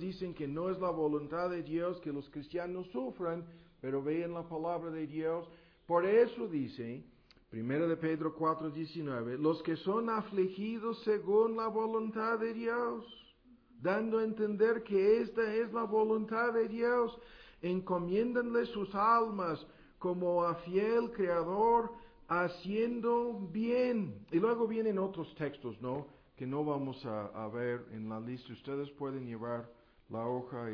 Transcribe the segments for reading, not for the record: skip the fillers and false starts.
dicen que no es la voluntad de Dios que los cristianos sufran, pero vean la palabra de Dios. Por eso dice, 1 de Pedro 4:19, los que son afligidos según la voluntad de Dios, dando a entender que esta es la voluntad de Dios, encomiéndanle sus almas como a fiel Creador, haciendo bien. Y luego vienen otros textos, ¿no? Que no vamos a ver en la lista. Ustedes pueden llevarse la hoja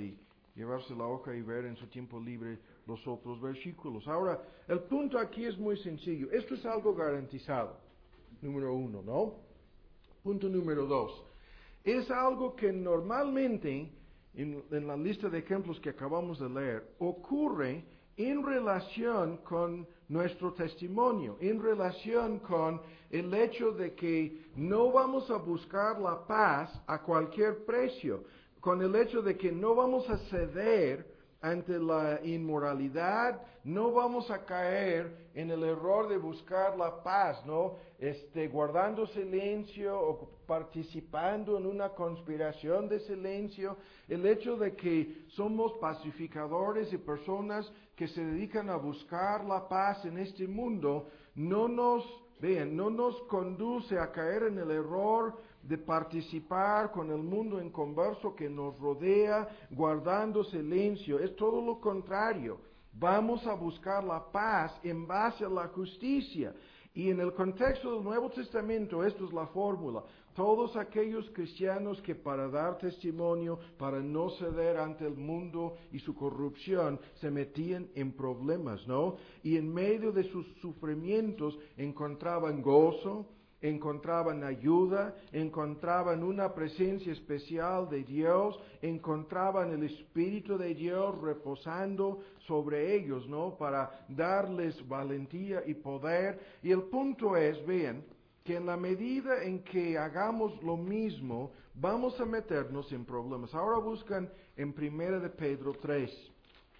y ver en su tiempo libre los otros versículos. Ahora, el punto aquí es muy sencillo. Esto es algo garantizado. Número 1, ¿no? Punto número 2. Es algo que normalmente, en la lista de ejemplos que acabamos de leer, ocurre en relación con nuestro testimonio, en relación con el hecho de que no vamos a buscar la paz a cualquier precio, con el hecho de que no vamos a ceder ante la inmoralidad, no vamos a caer en el error de buscar la paz, ¿no? Guardando silencio o participando en una conspiración de silencio. El hecho de que somos pacificadores y personas que se dedican a buscar la paz en este mundo, no nos conduce a caer en el error de participar con el mundo inconverso que nos rodea, guardando silencio. Es todo lo contrario. Vamos a buscar la paz en base a la justicia. Y en el contexto del Nuevo Testamento, esto es la fórmula. Todos aquellos cristianos que para dar testimonio, para no ceder ante el mundo y su corrupción, se metían en problemas, ¿no? Y en medio de sus sufrimientos encontraban gozo, encontraban ayuda, encontraban una presencia especial de Dios, encontraban el Espíritu de Dios reposando sobre ellos, ¿no? Para darles valentía y poder. Y el punto es, vean, que en la medida en que hagamos lo mismo, vamos a meternos en problemas. Ahora buscan en 1 de Pedro 3.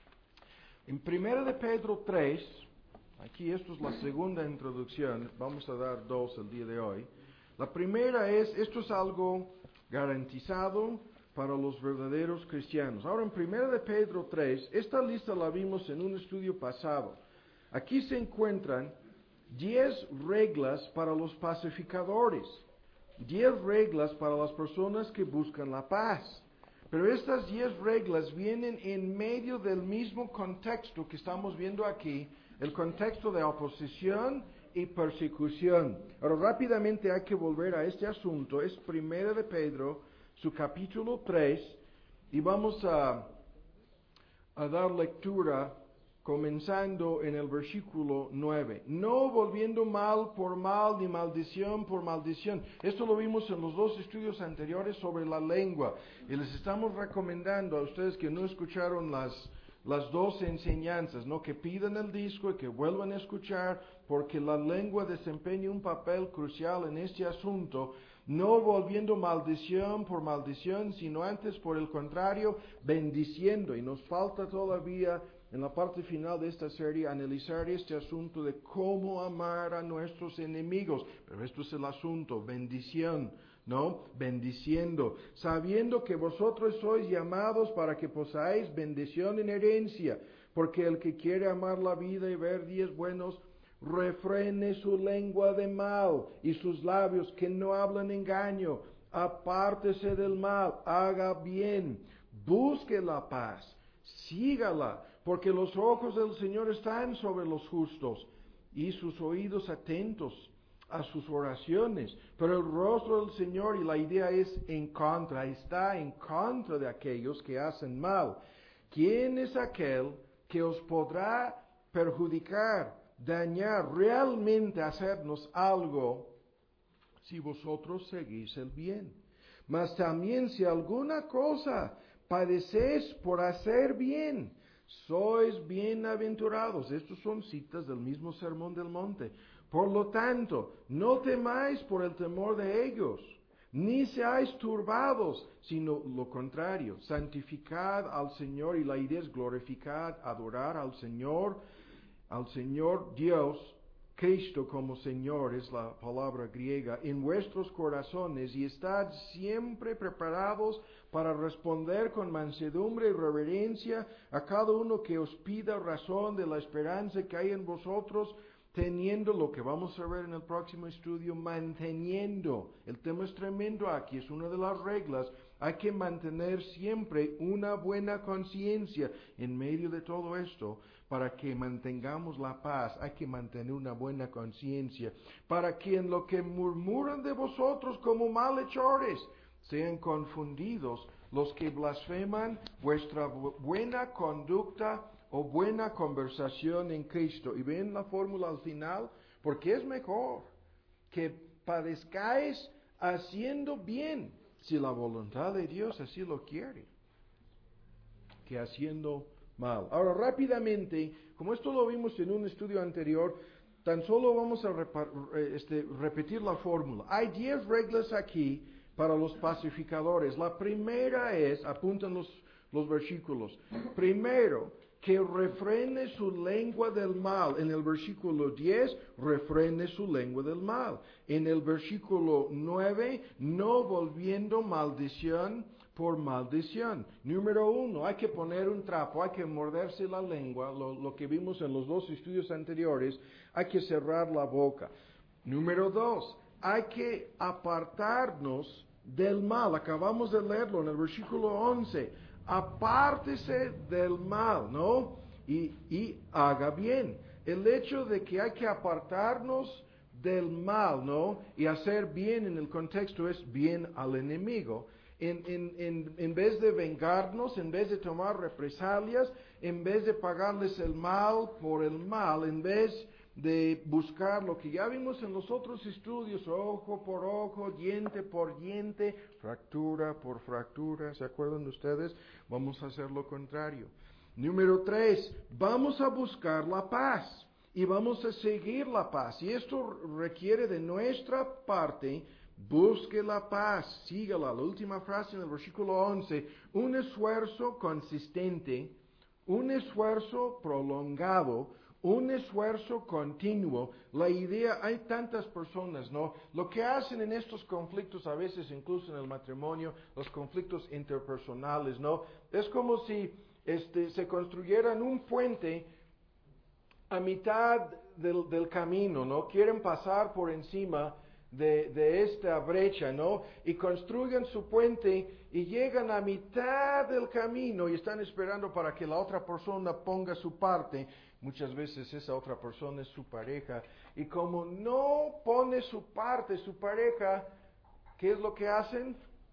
En 1 de Pedro 3, aquí esto es la segunda introducción, vamos a dar dos el día de hoy. La primera es, esto es algo garantizado para los verdaderos cristianos. Ahora en 1 de Pedro 3, esta lista la vimos en un estudio pasado. Aquí se encuentran 10 reglas para los pacificadores, 10 reglas para las personas que buscan la paz. Pero estas 10 reglas vienen en medio del mismo contexto que estamos viendo aquí, el contexto de oposición y persecución. Ahora rápidamente hay que volver a este asunto, es 1 de Pedro, su capítulo 3, y vamos a dar lectura comenzando en el versículo 9. No volviendo mal por mal, ni maldición por maldición. Esto lo vimos en los dos estudios anteriores sobre la lengua. Y les estamos recomendando a ustedes que no escucharon las dos enseñanzas, ¿no? Que pidan el disco y que vuelvan a escuchar, porque la lengua desempeña un papel crucial en este asunto. No volviendo maldición por maldición, sino antes por el contrario, bendiciendo. Y nos falta todavía en la parte final de esta serie analizar este asunto de cómo amar a nuestros enemigos. Pero esto es el asunto, bendición, ¿no? Bendiciendo, sabiendo que vosotros sois llamados para que poseáis bendición en herencia, porque el que quiere amar la vida y ver días buenos, refrene su lengua de mal y sus labios que no hablan engaño. Apártese del mal, haga bien, busque la paz, sígala, porque los ojos del Señor están sobre los justos y sus oídos atentos a sus oraciones. Pero el rostro del Señor, y la idea es está en contra de aquellos que hacen mal. ¿Quién es aquel que os podrá perjudicar, dañar, realmente hacernos algo si vosotros seguís el bien? Mas también si alguna cosa padecéis por hacer bien, sois bienaventurados. Estos son citas del mismo Sermón del Monte. Por lo tanto, no temáis por el temor de ellos, ni seáis turbados, sino lo contrario. Santificad al Señor, y la idea es glorificad, adorar al Señor Dios, Cristo como Señor, es la palabra griega, en vuestros corazones, y estad siempre preparados para responder con mansedumbre y reverencia a cada uno que os pida razón de la esperanza que hay en vosotros, teniendo lo que vamos a ver en el próximo estudio, manteniendo. El tema es tremendo aquí, es una de las reglas. Hay que mantener siempre una buena conciencia en medio de todo esto. Para que mantengamos la paz, hay que mantener una buena conciencia. Para que en lo que murmuran de vosotros como malhechores, sean confundidos los que blasfeman vuestra buena conducta o buena conversación en Cristo. Y ven la fórmula al final, porque es mejor que padezcáis haciendo bien, si la voluntad de Dios así lo quiere, que haciendo mal. Ahora, rápidamente, como esto lo vimos en un estudio anterior, tan solo vamos a repetir la fórmula. Hay 10 reglas aquí para los pacificadores. La primera es, apuntan los versículos, primero, que refrene su lengua del mal. En el versículo 10, refrene su lengua del mal. En el versículo 9, no volviendo maldición por maldición. Número 1, hay que poner un trapo, hay que morderse la lengua, lo que vimos en los dos estudios anteriores, hay que cerrar la boca. Número 2, hay que apartarnos del mal. Acabamos de leerlo en el versículo 11. Apártese del mal, ¿no? Y haga bien. El hecho de que hay que apartarnos del mal, ¿no? Y hacer bien en el contexto es bien al enemigo. En vez de vengarnos, en vez de tomar represalias, en vez de pagarles el mal por el mal, en vez de buscar lo que ya vimos en los otros estudios, ojo por ojo, diente por diente, fractura por fractura, ¿se acuerdan de ustedes? Vamos a hacer lo contrario. Número 3, vamos a buscar la paz y vamos a seguir la paz. Y esto requiere de nuestra parte, busque la paz, sígala. La última frase en el versículo 11, un esfuerzo consistente, un esfuerzo prolongado, un esfuerzo continuo. La idea, hay tantas personas, ¿no? Lo que hacen en estos conflictos, a veces incluso en el matrimonio, los conflictos interpersonales, ¿no? Es como si se construyeran un puente a mitad del camino, ¿no? Quieren pasar por encima de esta brecha, ¿no? Y construyen su puente y llegan a mitad del camino y están esperando para que la otra persona ponga su parte. Muchas veces esa otra persona es su pareja. Y como no pone su parte, su pareja, ¿qué es lo que hacen?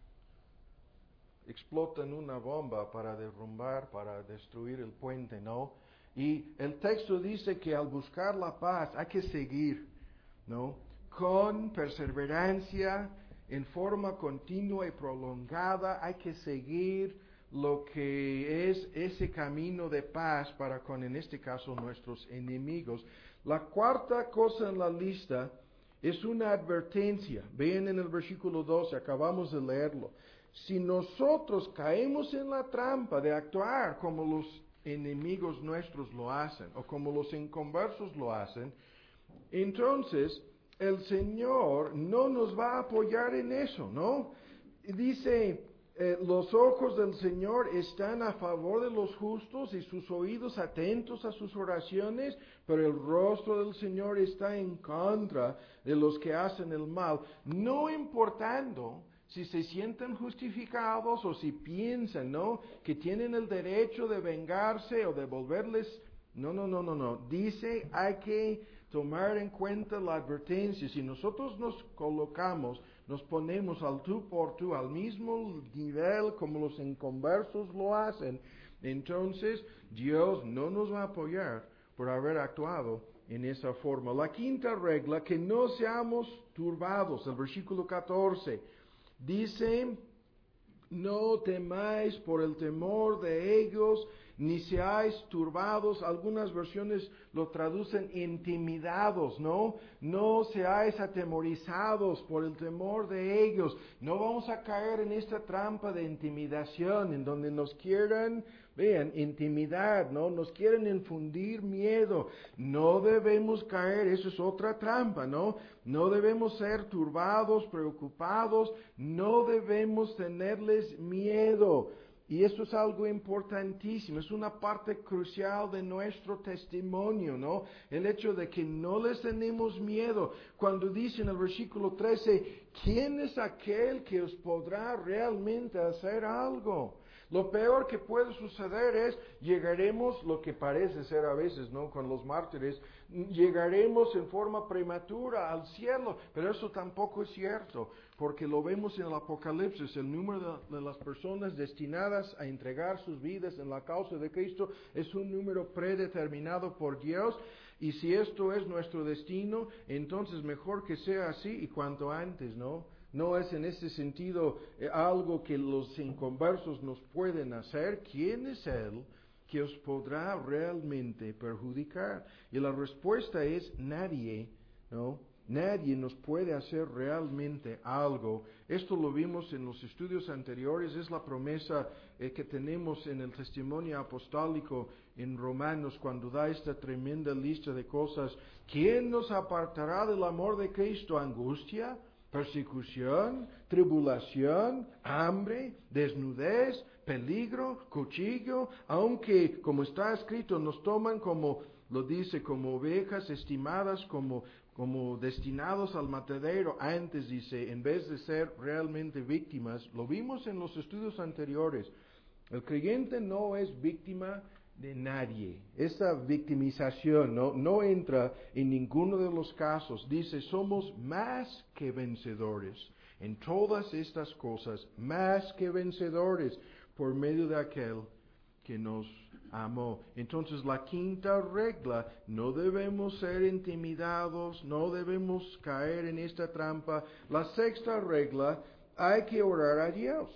Explotan una bomba para derrumbar, para destruir el puente, ¿no? Y el texto dice que al buscar la paz hay que seguir, ¿no? Con perseverancia, en forma continua y prolongada, hay que seguir lo que es ese camino de paz para con, en este caso, nuestros enemigos. La cuarta cosa en la lista es una advertencia. Vean en el versículo 12, acabamos de leerlo. Si nosotros caemos en la trampa de actuar como los enemigos nuestros lo hacen, o como los inconversos lo hacen, entonces el Señor no nos va a apoyar en eso, ¿no? Dice, los ojos del Señor están a favor de los justos y sus oídos atentos a sus oraciones, pero el rostro del Señor está en contra de los que hacen el mal, no importando si se sienten justificados o si piensan, ¿no?, que tienen el derecho de vengarse o de volverles. No. Dice, hay que tomar en cuenta la advertencia. Si nosotros nos colocamos, nos ponemos al tú por tú, al mismo nivel como los inconversos lo hacen, entonces Dios no nos va a apoyar por haber actuado en esa forma. La quinta regla, que no seamos turbados, el versículo 14. Dice, No temáis por el temor de ellos, ni seáis turbados. Algunas versiones lo traducen intimidados, ¿no? No seáis atemorizados por el temor de ellos. No vamos a caer en esta trampa de intimidación, en donde nos quieran, vean, intimidar, ¿no? Nos quieren infundir miedo. No debemos caer, eso es otra trampa, ¿no? No debemos ser turbados, preocupados, no debemos tenerles miedo. Y eso es algo importantísimo, es una parte crucial de nuestro testimonio, ¿no? El hecho de que no les tenemos miedo. Cuando dice en el versículo 13, ¿quién es aquel que os podrá realmente hacer algo? Lo peor que puede suceder es, llegaremos, lo que parece ser a veces, ¿no? Con los mártires, llegaremos en forma prematura al cielo, pero eso tampoco es cierto, porque lo vemos en el Apocalipsis, el número de las personas destinadas a entregar sus vidas en la causa de Cristo es un número predeterminado por Dios, y si esto es nuestro destino, entonces mejor que sea así y cuanto antes, ¿no? No es en ese sentido algo que los inconversos nos pueden hacer. ¿Quién es Él que os podrá realmente perjudicar? Y la respuesta es nadie, ¿no? Nadie nos puede hacer realmente algo. Esto lo vimos en los estudios anteriores, es la promesa que tenemos en el testimonio apostólico en Romanos cuando da esta tremenda lista de cosas. ¿Quién nos apartará del amor de Cristo? ¿Angustia? ¿Persecución? ¿Tribulación? ¿Hambre? ¿Desnudez? ¿Peligro? ¿Cuchillo? Aunque, como está escrito, nos toman como, lo dice, como ovejas estimadas, como destinados al matadero. Antes dice, en vez de ser realmente víctimas, lo vimos en los estudios anteriores, el creyente no es víctima de nadie. Esa victimización no entra en ninguno de los casos. Dice, somos más que vencedores en todas estas cosas, más que vencedores por medio de aquel que nos amó. Entonces la quinta regla, no debemos ser intimidados, no debemos caer en esta trampa. La sexta regla, hay que orar a Dios.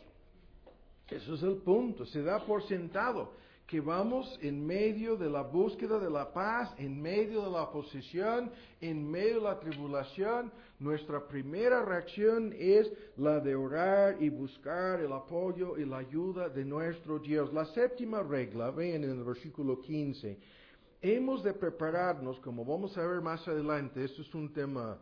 Eso es el punto, se da por sentado que vamos en medio de la búsqueda de la paz, en medio de la oposición, en medio de la tribulación. Nuestra primera reacción es la de orar y buscar el apoyo y la ayuda de nuestro Dios. La séptima regla, ven en el versículo 15, hemos de prepararnos, como vamos a ver más adelante, esto es un tema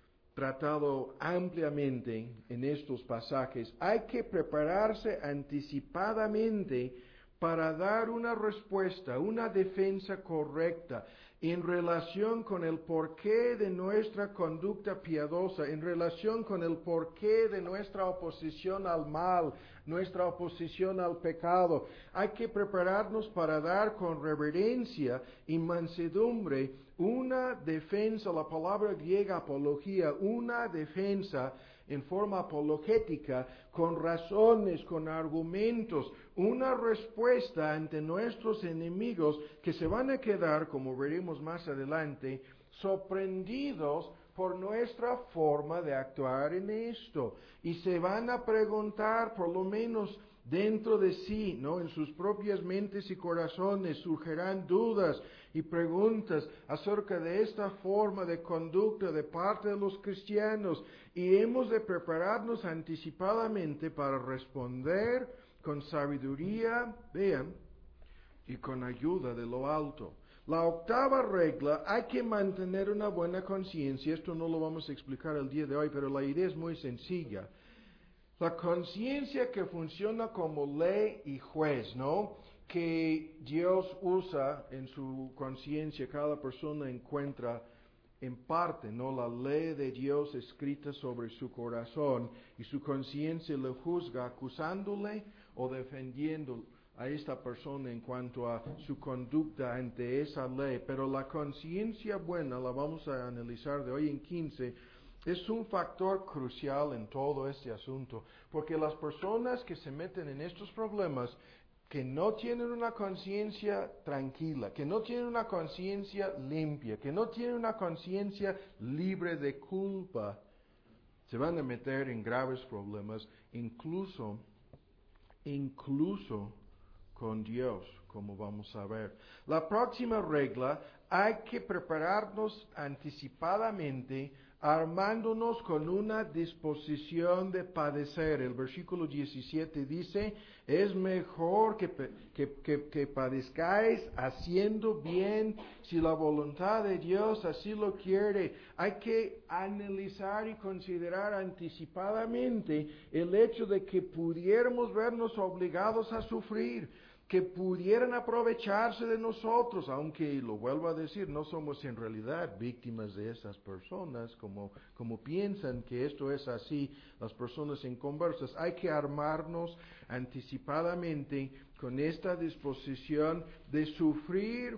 tratado ampliamente en estos pasajes, hay que prepararse anticipadamente para dar una respuesta, una defensa correcta en relación con el porqué de nuestra conducta piadosa, en relación con el porqué de nuestra oposición al mal, nuestra oposición al pecado. Hay que prepararnos para dar con reverencia y mansedumbre una defensa, la palabra griega apología, una defensa en forma apologética, con razones, con argumentos, una respuesta ante nuestros enemigos que se van a quedar, como veremos más adelante, sorprendidos por nuestra forma de actuar en esto. Y se van a preguntar, por lo menos dentro de sí, ¿no? En sus propias mentes y corazones surgirán dudas y preguntas acerca de esta forma de conducta de parte de los cristianos, y hemos de prepararnos anticipadamente para responder con sabiduría, vean, y con ayuda de lo alto. La octava regla, hay que mantener una buena conciencia. Esto no lo vamos a explicar el día de hoy, pero la idea es muy sencilla. La conciencia que funciona como ley y juez, ¿no? Que Dios usa en su conciencia, cada persona encuentra en parte, ¿no? La ley de Dios escrita sobre su corazón, y su conciencia le juzga acusándole o defendiendo a esta persona en cuanto a su conducta ante esa ley. Pero la conciencia buena, la vamos a analizar de hoy en 15, es un factor crucial en todo este asunto, porque las personas que se meten en estos problemas, que no tienen una conciencia tranquila, que no tienen una conciencia limpia, que no tienen una conciencia libre de culpa, se van a meter en graves problemas, incluso incluso con Dios, como vamos a ver. La próxima regla, hay que prepararnos anticipadamente, armándonos con una disposición de padecer. El versículo 17 dice, es mejor que padezcáis haciendo bien, si la voluntad de Dios así lo quiere. Hay que analizar y considerar anticipadamente el hecho de que pudiéramos vernos obligados a sufrir, que pudieran aprovecharse de nosotros, aunque, lo vuelvo a decir, no somos en realidad víctimas de esas personas, como piensan que esto es así, las personas inconversas. Hay que armarnos anticipadamente con esta disposición de sufrir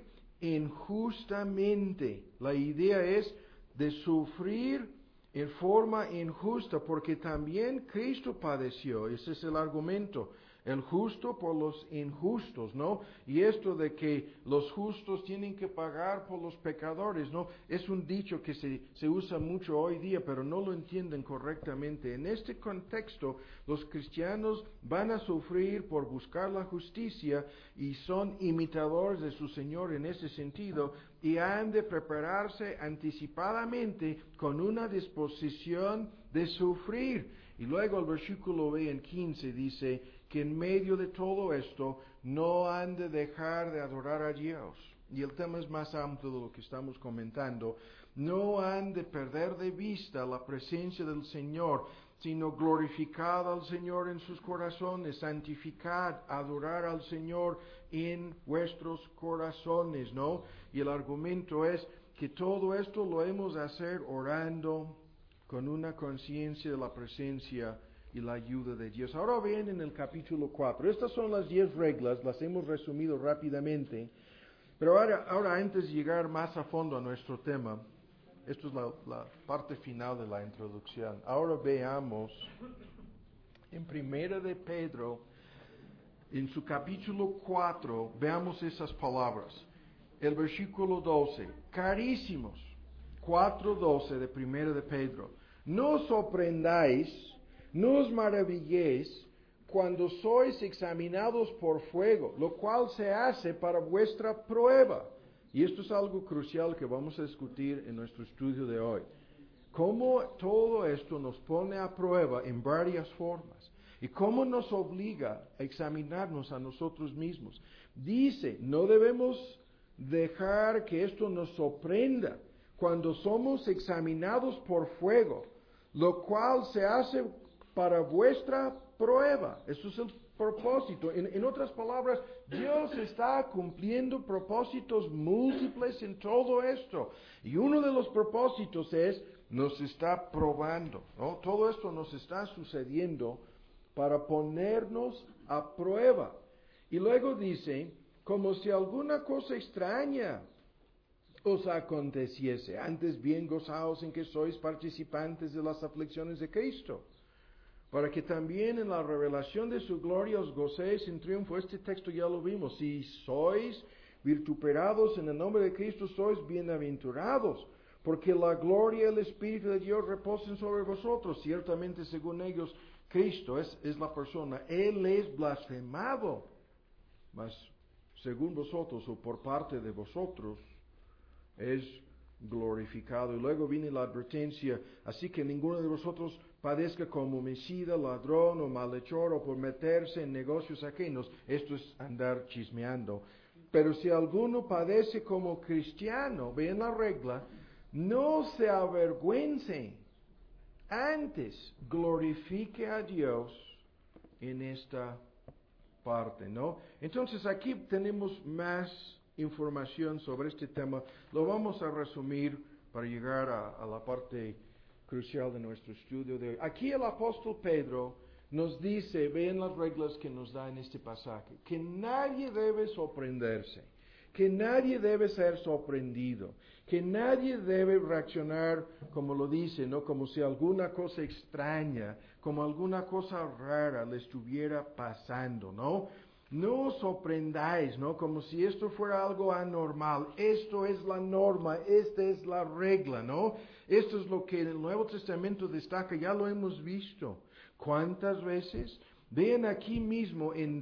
injustamente. La idea es de sufrir en forma injusta, porque también Cristo padeció. Ese es el argumento. El justo por los injustos, ¿no? Y esto de que los justos tienen que pagar por los pecadores, ¿no? Es un dicho que se usa mucho hoy día, pero no lo entienden correctamente. En este contexto, los cristianos van a sufrir por buscar la justicia y son imitadores de su Señor en ese sentido, y han de prepararse anticipadamente con una disposición de sufrir. Y luego el versículo B en 15 dice que en medio de todo esto no han de dejar de adorar a Dios. Y el tema es más amplio de lo que estamos comentando. No han de perder de vista la presencia del Señor, sino glorificad al Señor en sus corazones, santificad, adorar al Señor en vuestros corazones, ¿no? Y el argumento es que todo esto lo hemos de hacer orando con una conciencia de la presencia y la ayuda de Dios. Ahora ven en el capítulo 4. Estas son las 10 reglas, las hemos resumido rápidamente. Pero ahora antes de llegar más a fondo a nuestro tema, esto es la parte final de la introducción. Ahora veamos en Primera de Pedro, en su capítulo 4, veamos esas palabras. El versículo 12, carísimos, 4:12 de Primera de Pedro, no os sorprendáis, no os maravilléis cuando sois examinados por fuego, lo cual se hace para vuestra prueba. Y esto es algo crucial que vamos a discutir en nuestro estudio de hoy. Cómo todo esto nos pone a prueba en varias formas. Y cómo nos obliga a examinarnos a nosotros mismos. Dice, no debemos dejar que esto nos sorprenda cuando somos examinados por fuego, lo cual se hace para vuestra prueba. Eso es el propósito. En otras palabras, Dios está cumpliendo propósitos múltiples en todo esto. Y uno de los propósitos es, nos está probando, ¿no? Todo esto nos está sucediendo para ponernos a prueba. Y luego dice, como si alguna cosa extraña os aconteciese, antes bien gozaos en que sois participantes de las aflicciones de Cristo, para que también en la revelación de su gloria os gocéis en triunfo. Este texto ya lo vimos. Si sois vituperados en el nombre de Cristo, sois bienaventurados, porque la gloria y el Espíritu de Dios reposen sobre vosotros. Ciertamente, según ellos, Cristo es la persona. Él es blasfemado, mas según vosotros o por parte de vosotros es glorificado. Y luego viene la advertencia, así que ninguno de vosotros padezca como homicida, ladrón o malhechor o por meterse en negocios ajenos. Esto es andar chismeando. Pero si alguno padece como cristiano, vean la regla, no se avergüence, antes glorifique a Dios en esta parte, ¿no? Entonces aquí tenemos más información sobre este tema. Lo vamos a resumir para llegar a la parte crucial de nuestro estudio de hoy. Aquí el apóstol Pedro nos dice, vean las reglas que nos da en este pasaje, que nadie debe sorprenderse, que nadie debe ser sorprendido, que nadie debe reaccionar como lo dice, ¿no? Como si alguna cosa extraña, como alguna cosa rara le estuviera pasando, ¿no? No os sorprendáis, ¿no? Como si esto fuera algo anormal. Esto es la norma, esta es la regla, ¿no? Esto es lo que el Nuevo Testamento destaca, ya lo hemos visto. ¿Cuántas veces Vean aquí mismo en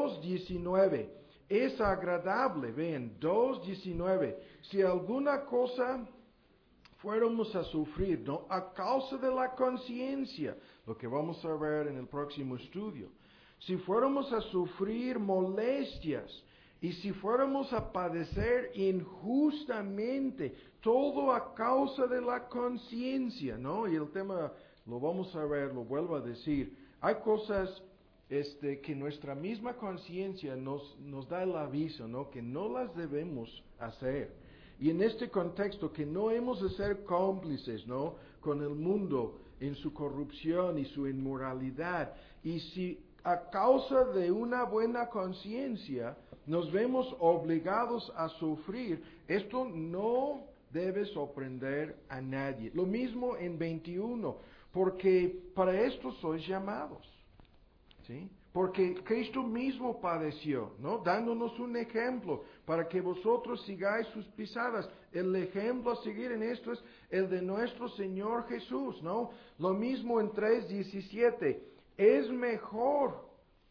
2:19. Es agradable, vean, 2:19. Si alguna cosa fuéramos a sufrir, ¿no? A causa de la conciencia, lo que vamos a ver en el próximo estudio. Si fuéramos a sufrir molestias y si fuéramos a padecer injustamente, todo a causa de la conciencia, ¿no? Y el tema lo vamos a ver, lo vuelvo a decir. Hay cosas que nuestra misma conciencia nos da el aviso, ¿no? Que no las debemos hacer. Y en este contexto, que no hemos de ser cómplices, ¿no? Con el mundo en su corrupción y su inmoralidad. Y si a causa de una buena conciencia nos vemos obligados a sufrir, esto no debe sorprender a nadie. Lo mismo en 21, porque para esto sois llamados, ¿sí? Porque Cristo mismo padeció, ¿no? Dándonos un ejemplo para que vosotros sigáis sus pisadas. El ejemplo a seguir en esto es el de nuestro Señor Jesús, ¿no? Lo mismo en 3:17. Es mejor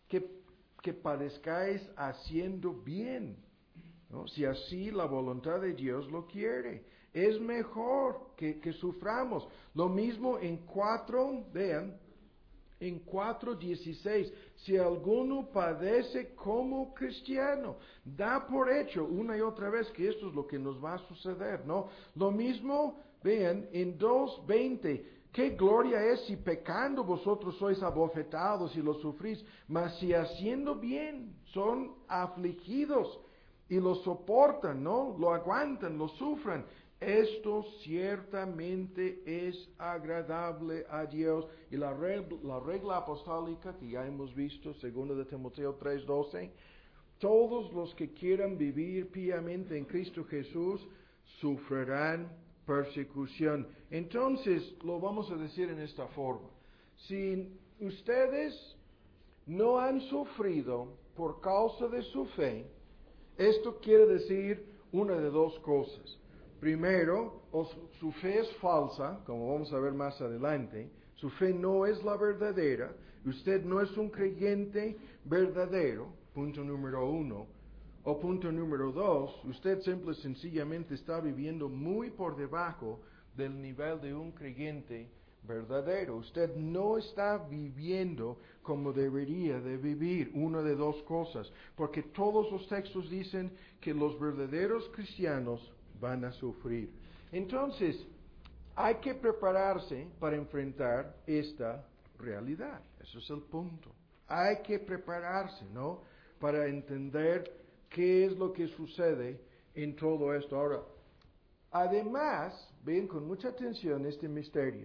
que padezcáis haciendo bien, ¿no? Si así la voluntad de Dios lo quiere. Es mejor que suframos. Lo mismo en 4, vean, en 4:16, si alguno padece como cristiano, da por hecho una y otra vez que esto es lo que nos va a suceder, ¿no? Lo mismo, vean, en 2:20, qué gloria es si pecando vosotros sois abofetados y lo sufrís, mas si haciendo bien son afligidos y lo soportan, ¿no? Lo aguantan, lo sufran. Esto ciertamente es agradable a Dios. Y la regla apostólica que ya hemos visto, 2 de Timoteo 3:12, todos los que quieran vivir piamente en Cristo Jesús sufrirán persecución. Entonces, lo vamos a decir en esta forma. Si ustedes no han sufrido por causa de su fe, esto quiere decir una de dos cosas. Primero, su fe es falsa, como vamos a ver más adelante. Su fe no es la verdadera. Usted no es un creyente verdadero, punto número 1. O punto número 2, usted simple y sencillamente está viviendo muy por debajo del nivel de un creyente verdadero. Usted no está viviendo como debería de vivir, una de dos cosas. Porque todos los textos dicen que los verdaderos cristianos van a sufrir. Entonces, hay que prepararse para enfrentar esta realidad. Eso es el punto. Hay que prepararse, ¿no? Para entender qué es lo que sucede en todo esto. Ahora, además, ven con mucha atención este misterio.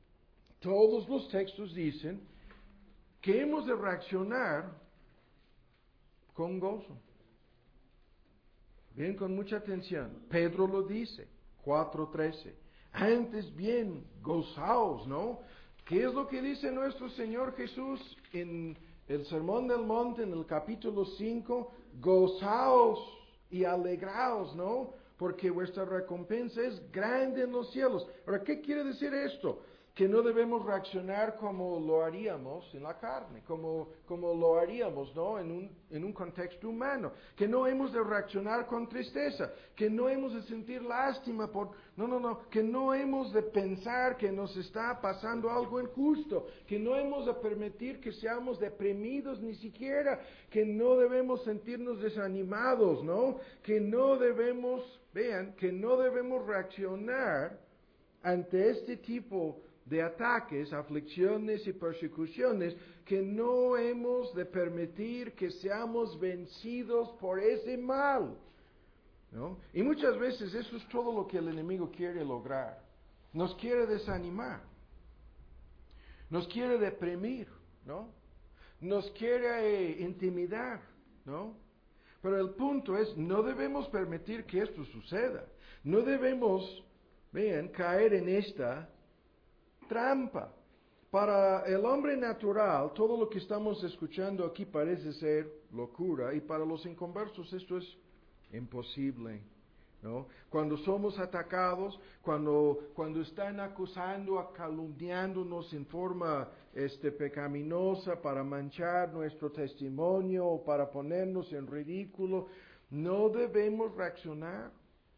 Todos los textos dicen que hemos de reaccionar con gozo. Ven con mucha atención. Pedro lo dice, 4:13. Antes bien, gozaos, ¿no? ¿Qué es lo que dice nuestro Señor Jesús en el Sermón del Monte, en el capítulo 5? Gozaos y alegraos, ¿no? Porque vuestra recompensa es grande en los cielos. Ahora, ¿qué quiere decir esto? Que no debemos reaccionar como lo haríamos en la carne, como lo haríamos, ¿no? En un contexto humano. Que no hemos de reaccionar con tristeza, que no hemos de sentir lástima que no hemos de pensar que nos está pasando algo injusto, que no hemos de permitir que seamos deprimidos ni siquiera, que no debemos sentirnos desanimados, ¿no? Que no debemos reaccionar ante este tipo de ataques, aflicciones y persecuciones, que no hemos de permitir que seamos vencidos por ese mal, ¿no? Y muchas veces eso es todo lo que el enemigo quiere lograr. Nos quiere desanimar, nos quiere deprimir, ¿no? Nos quiere intimidar, ¿no? Pero el punto es, no debemos permitir que esto suceda. No debemos, caer en esta trampa. Para el hombre natural, todo lo que estamos escuchando aquí parece ser locura, y para los inconversos esto es imposible. ¿no? Cuando somos atacados, cuando están acusando, calumniándonos en forma pecaminosa para manchar nuestro testimonio o para ponernos en ridículo, no debemos reaccionar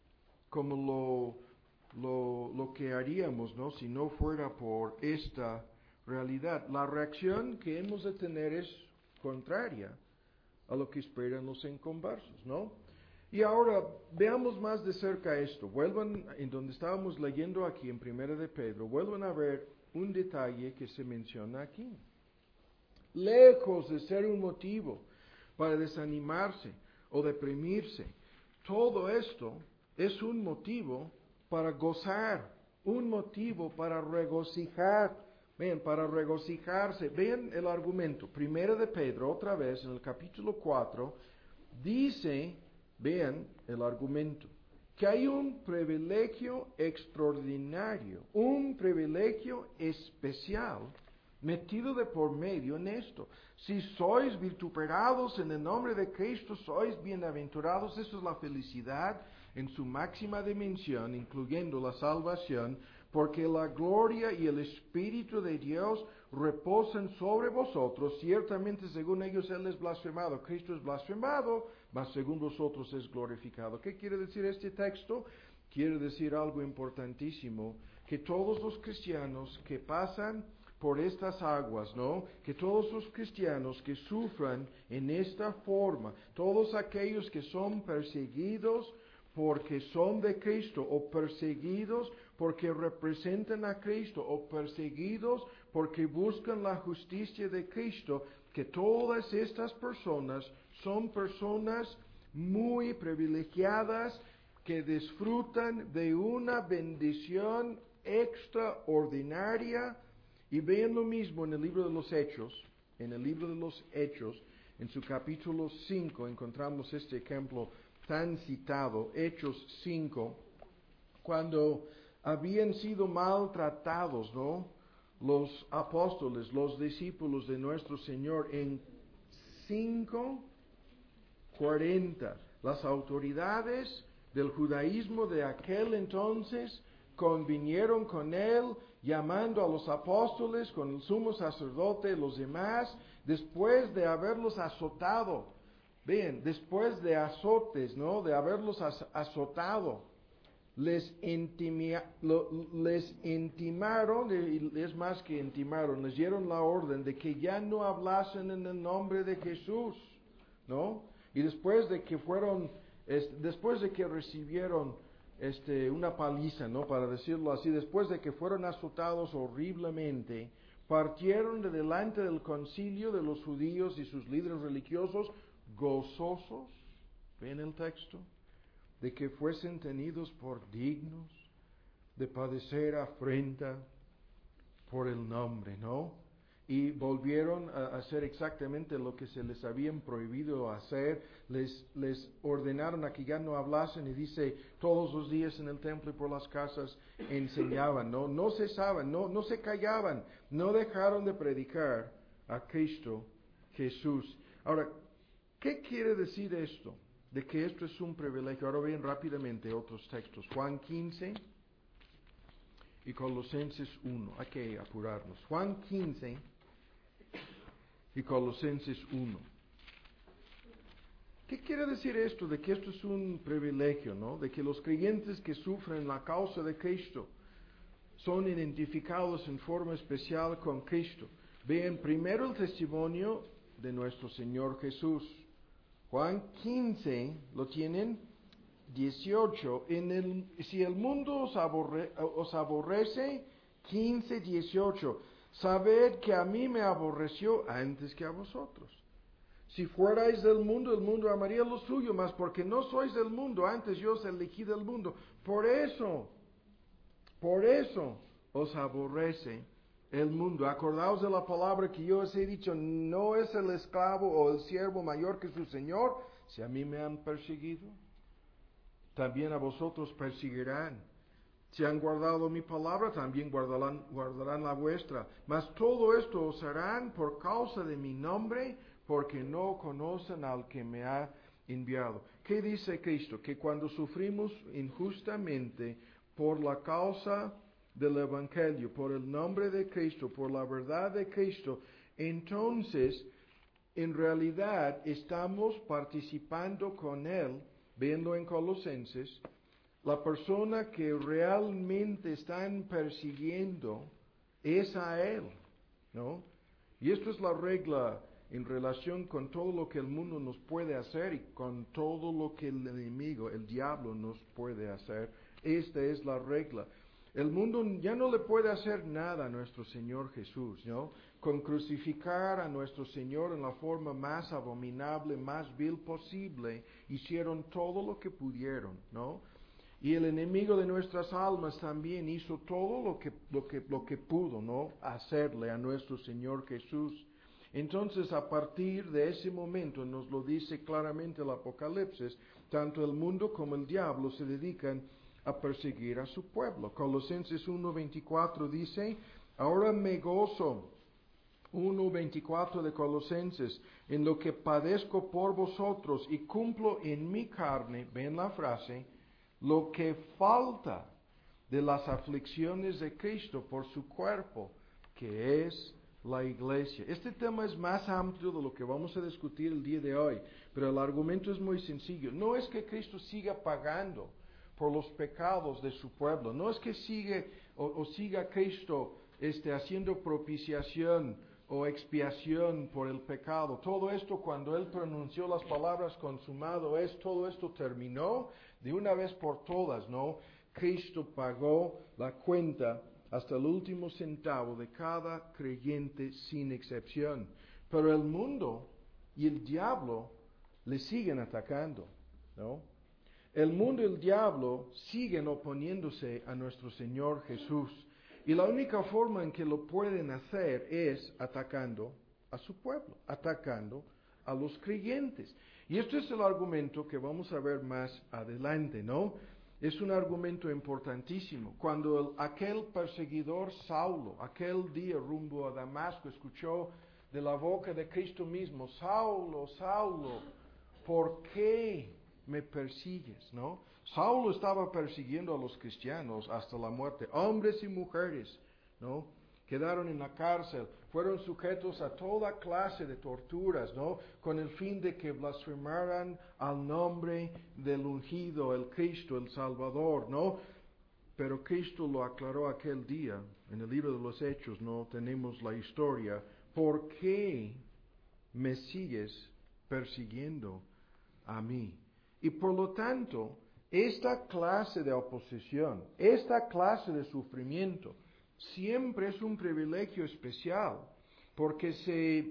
como lo que haríamos, ¿no? Si no fuera por esta realidad. La reacción que hemos de tener es contraria a lo que esperan los inconversos, ¿no? Y ahora veamos más de cerca esto. Vuelvan, en donde estábamos leyendo aquí en Primera de Pedro, vuelvan a ver un detalle que se menciona aquí. Lejos de ser un motivo para desanimarse o deprimirse, todo esto es un motivo para gozar, un motivo para regocijar. Vean, para regocijarse. Vean el argumento. Primera de Pedro, otra vez, en el capítulo 4, dice, vean el argumento, que hay un privilegio extraordinario, un privilegio especial metido de por medio en esto. Si sois vituperados en el nombre de Cristo, sois bienaventurados. Eso es la felicidad en su máxima dimensión, incluyendo la salvación, porque la gloria y el Espíritu de Dios reposan sobre vosotros. Ciertamente, según ellos, Él es blasfemado, Cristo es blasfemado, mas según vosotros es glorificado. ¿Qué quiere decir este texto? Quiere decir algo importantísimo, que todos los cristianos que pasan por estas aguas, ¿no? Que todos los cristianos que sufran en esta forma, todos aquellos que son perseguidos porque son de Cristo, o perseguidos porque representan a Cristo, o perseguidos porque buscan la justicia de Cristo, que todas estas personas son personas muy privilegiadas que disfrutan de una bendición extraordinaria. Y vean lo mismo en el libro de los Hechos. En el libro de los Hechos, en su capítulo 5, encontramos este ejemplo tan citado, Hechos 5, cuando habían sido maltratados, ¿no? Los apóstoles, los discípulos de nuestro Señor en 5:40. Las autoridades del judaísmo de aquel entonces convinieron con él, llamando a los apóstoles, con el sumo sacerdote y los demás, después de haberlos azotado. Vean, después de azotes, ¿no? De haberlos azotado, les intimaron, es más que intimaron, les dieron la orden de que ya no hablasen en el nombre de Jesús, ¿no? Y después de que recibieron una paliza, ¿no? Para decirlo así, después de que fueron azotados horriblemente, partieron de delante del concilio de los judíos y sus líderes religiosos, gozosos, ¿ven el texto? De que fuesen tenidos por dignos de padecer afrenta por el nombre, ¿no? Y volvieron a hacer exactamente lo que se les habían prohibido hacer. Les ordenaron a que ya no hablasen, y dice, todos los días en el templo y por las casas enseñaban, ¿no? No cesaban, no se callaban, no dejaron de predicar a Cristo Jesús. Ahora, ¿qué quiere decir esto? De que esto es un privilegio. Ahora ven rápidamente otros textos. Juan 15 y Colosenses 1. Hay que apurarnos. Juan 15 y Colosenses 1. ¿Qué quiere decir esto? De que esto es un privilegio, ¿no? De que los creyentes que sufren la causa de Cristo son identificados en forma especial con Cristo. Vean primero el testimonio de nuestro Señor Jesús. Juan 15, ¿lo tienen? 18. Si el mundo os aborrece, 15, 18. Sabed que a mí me aborreció antes que a vosotros. Si fuerais del mundo, el mundo amaría lo suyo, mas porque no sois del mundo, antes yo os elegí del mundo. Por eso os aborrece el mundo. Acordaos de la palabra que yo os he dicho, no es el esclavo o el siervo mayor que su Señor. Si a mí me han perseguido, también a vosotros perseguirán. Si han guardado mi palabra, también guardarán la vuestra. Mas todo esto os harán por causa de mi nombre, porque no conocen al que me ha enviado. ¿Qué dice Cristo? Que cuando sufrimos injustamente por la causa del Evangelio, por el nombre de Cristo, por la verdad de Cristo, entonces en realidad estamos participando con Él, viendo en Colosenses, la persona que realmente están persiguiendo es a Él, ¿no? Y esto es la regla en relación con todo lo que el mundo nos puede hacer y con todo lo que el enemigo, el diablo, nos puede hacer. Esta es la regla. El mundo ya no le puede hacer nada a nuestro Señor Jesús, ¿no? Con crucificar a nuestro Señor en la forma más abominable, más vil posible, hicieron todo lo que pudieron, ¿no? Y el enemigo de nuestras almas también hizo todo lo que pudo, ¿no? Hacerle a nuestro Señor Jesús. Entonces, a partir de ese momento, nos lo dice claramente el Apocalipsis, tanto el mundo como el diablo se dedican a perseguir a su pueblo. Colosenses 1:24 dice, ahora me gozo, 1:24 de Colosenses, en lo que padezco por vosotros y cumplo en mi carne, ven la frase, lo que falta de las aflicciones de Cristo por su cuerpo, que es la iglesia. Este tema es más amplio de lo que vamos a discutir el día de hoy, pero el argumento es muy sencillo. No es que Cristo siga pagando por los pecados de su pueblo, no es que siga Cristo haciendo propiciación o expiación por el pecado. Todo esto, cuando Él pronunció las palabras consumado es, todo esto terminó de una vez por todas, ¿no? Cristo pagó la cuenta hasta el último centavo de cada creyente sin excepción. Pero el mundo y el diablo le siguen atacando, ¿no? El mundo y el diablo siguen oponiéndose a nuestro Señor Jesús. Y la única forma en que lo pueden hacer es atacando a su pueblo, atacando a los creyentes. Y este es el argumento que vamos a ver más adelante, ¿no? Es un argumento importantísimo. Cuando aquel perseguidor Saulo, aquel día rumbo a Damasco, escuchó de la boca de Cristo mismo, Saulo, Saulo, ¿por qué me persigues? ¿No? Saulo estaba persiguiendo a los cristianos hasta la muerte, hombres y mujeres, ¿no? Quedaron en la cárcel, fueron sujetos a toda clase de torturas, ¿no? Con el fin de que blasfemaran al nombre del ungido, el Cristo, el Salvador, ¿no? Pero Cristo lo aclaró aquel día, en el libro de los Hechos, ¿no? Tenemos la historia. ¿Por qué me sigues persiguiendo a mí? Y por lo tanto, esta clase de oposición, esta clase de sufrimiento, siempre es un privilegio especial, porque se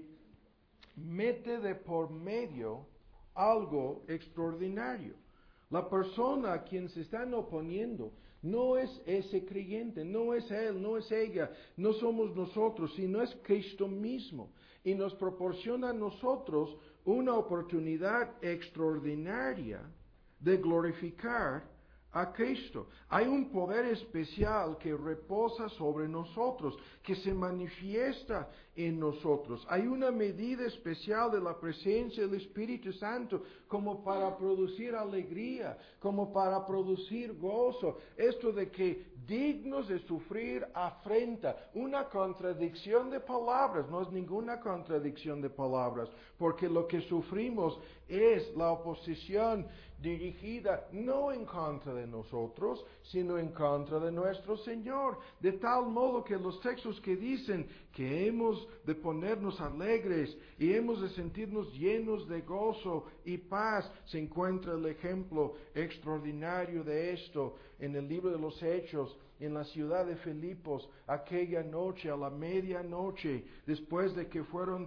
mete de por medio algo extraordinario. La persona a quien se están oponiendo no es ese creyente, no es él, no es ella, no somos nosotros, sino es Cristo mismo. Y nos proporciona a nosotros una oportunidad extraordinaria de glorificar a Cristo. Hay un poder especial que reposa sobre nosotros, que se manifiesta en nosotros. Hay una medida especial de la presencia del Espíritu Santo como para producir alegría, como para producir gozo. Esto de que dignos de sufrir afrenta, una contradicción de palabras, no es ninguna contradicción de palabras, porque lo que sufrimos es la oposición dirigida no en contra de nosotros, sino en contra de nuestro Señor. De tal modo que los textos que dicen que hemos de ponernos alegres y hemos de sentirnos llenos de gozo y paz, se encuentra el ejemplo extraordinario de esto en el libro de los Hechos, en la ciudad de Filipos, aquella noche, a la medianoche, después de que fueron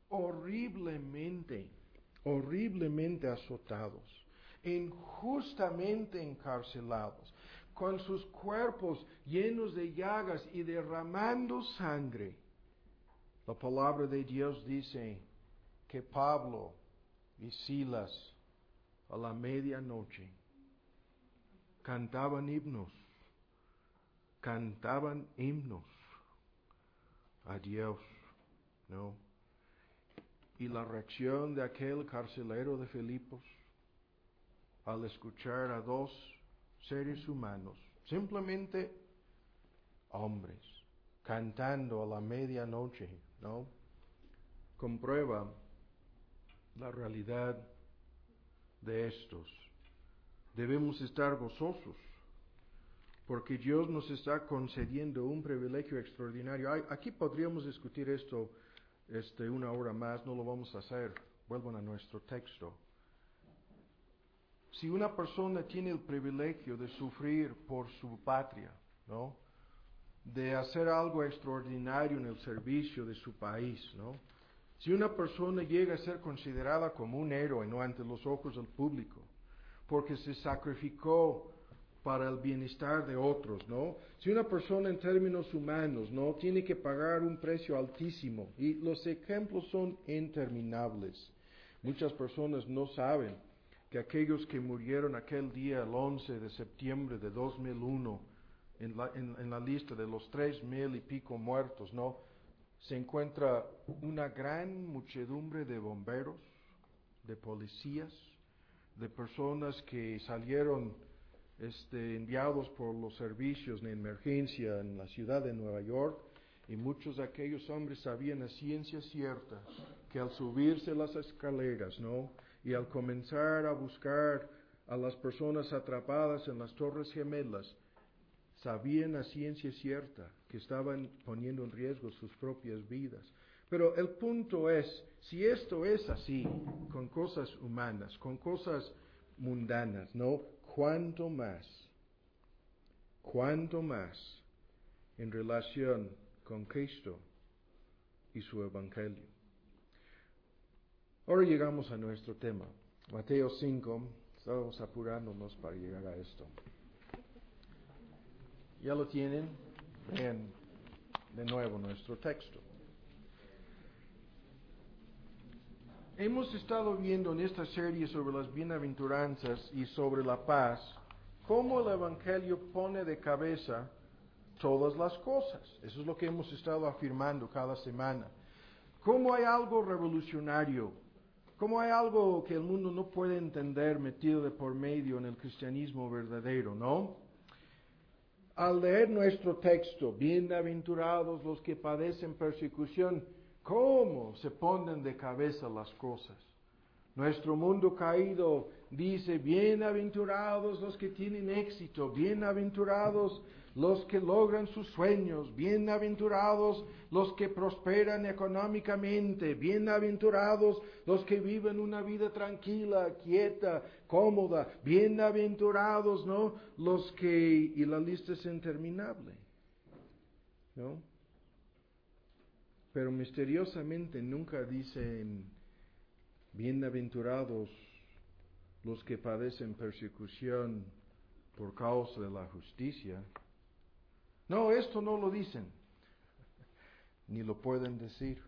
horriblemente azotados, injustamente encarcelados, con sus cuerpos llenos de llagas y derramando sangre. La palabra de Dios dice que Pablo y Silas a la medianoche cantaban himnos a Dios, ¿no? Y la reacción de aquel carcelero de Filipos, al escuchar a dos seres humanos, simplemente hombres, cantando a la medianoche, ¿no? Comprueba la realidad de estos. Debemos estar gozosos, porque Dios nos está concediendo un privilegio extraordinario. Aquí podríamos discutir esto una hora más, no lo vamos a hacer. Vuelvan a nuestro texto. Si una persona tiene el privilegio de sufrir por su patria, ¿no? De hacer algo extraordinario en el servicio de su país, ¿no? Si una persona llega a ser considerada como un héroe, ¿no? Ante los ojos del público, porque se sacrificó para el bienestar de otros, ¿no? Si una persona en términos humanos, ¿no? Tiene que pagar un precio altísimo, y los ejemplos son interminables. Muchas personas no saben que aquellos que murieron aquel día, el 11 de septiembre de 2001, en la lista de los 3,000 y pico muertos, ¿no? Se encuentra una gran muchedumbre de bomberos, de policías, de personas que salieron enviados por los servicios de emergencia en la ciudad de Nueva York, y muchos de aquellos hombres sabían a ciencia cierta que al subirse las escaleras, ¿no? Y al comenzar a buscar a las personas atrapadas en las Torres Gemelas, sabían a ciencia cierta que estaban poniendo en riesgo sus propias vidas. Pero el punto es, si esto es así, con cosas humanas, con cosas mundanas, ¿no? ¿Cuánto más en relación con Cristo y su Evangelio? Ahora llegamos a nuestro tema. Mateo 5, estamos apurándonos para llegar a esto. ¿Ya lo tienen? Vean de nuevo nuestro texto. Hemos estado viendo en esta serie sobre las bienaventuranzas y sobre la paz, cómo el Evangelio pone de cabeza todas las cosas. Eso es lo que hemos estado afirmando cada semana. Cómo hay algo revolucionario, cómo hay algo que el mundo no puede entender metido de por medio en el cristianismo verdadero, ¿no? Al leer nuestro texto, bienaventurados los que padecen persecución, ¿cómo se ponen de cabeza las cosas? Nuestro mundo caído dice, bienaventurados los que tienen éxito, bienaventurados los que logran sus sueños, bienaventurados los que prosperan económicamente, bienaventurados los que viven una vida tranquila, quieta, cómoda, bienaventurados, ¿no? Los que, y la lista es interminable, ¿no? Pero misteriosamente nunca dicen, bienaventurados los que padecen persecución por causa de la justicia. No, esto no lo dicen, ni lo pueden decir.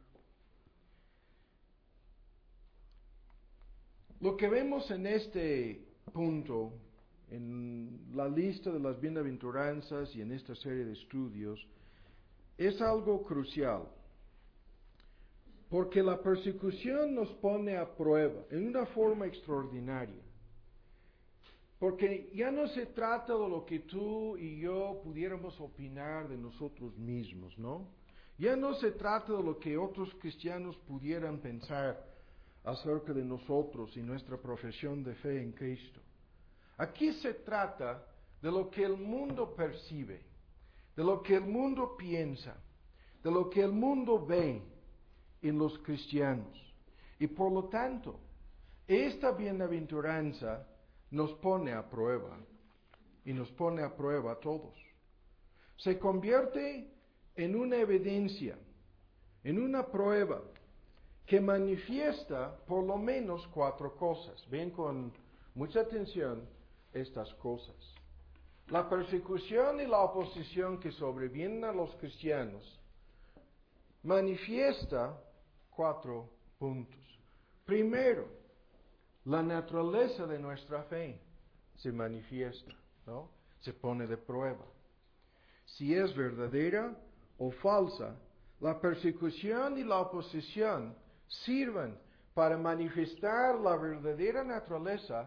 Lo que vemos en este punto, en la lista de las bienaventuranzas y en esta serie de estudios, es algo crucial. Porque la persecución nos pone a prueba en una forma extraordinaria. Porque ya no se trata de lo que tú y yo pudiéramos opinar de nosotros mismos, ¿no? Ya no se trata de lo que otros cristianos pudieran pensar acerca de nosotros y nuestra profesión de fe en Cristo. Aquí se trata de lo que el mundo percibe, de lo que el mundo piensa, de lo que el mundo ve en los cristianos. Y por lo tanto, esta bienaventuranza nos pone a prueba, y nos pone a prueba a todos. Se convierte en una evidencia, en una prueba, que manifiesta por lo menos 4 cosas. Ven con mucha atención estas cosas. La persecución y la oposición que sobrevienen a los cristianos manifiesta 4 puntos. Primero, la naturaleza de nuestra fe se manifiesta, ¿no? Se pone de prueba. Si es verdadera o falsa, la persecución y la oposición sirven para manifestar la verdadera naturaleza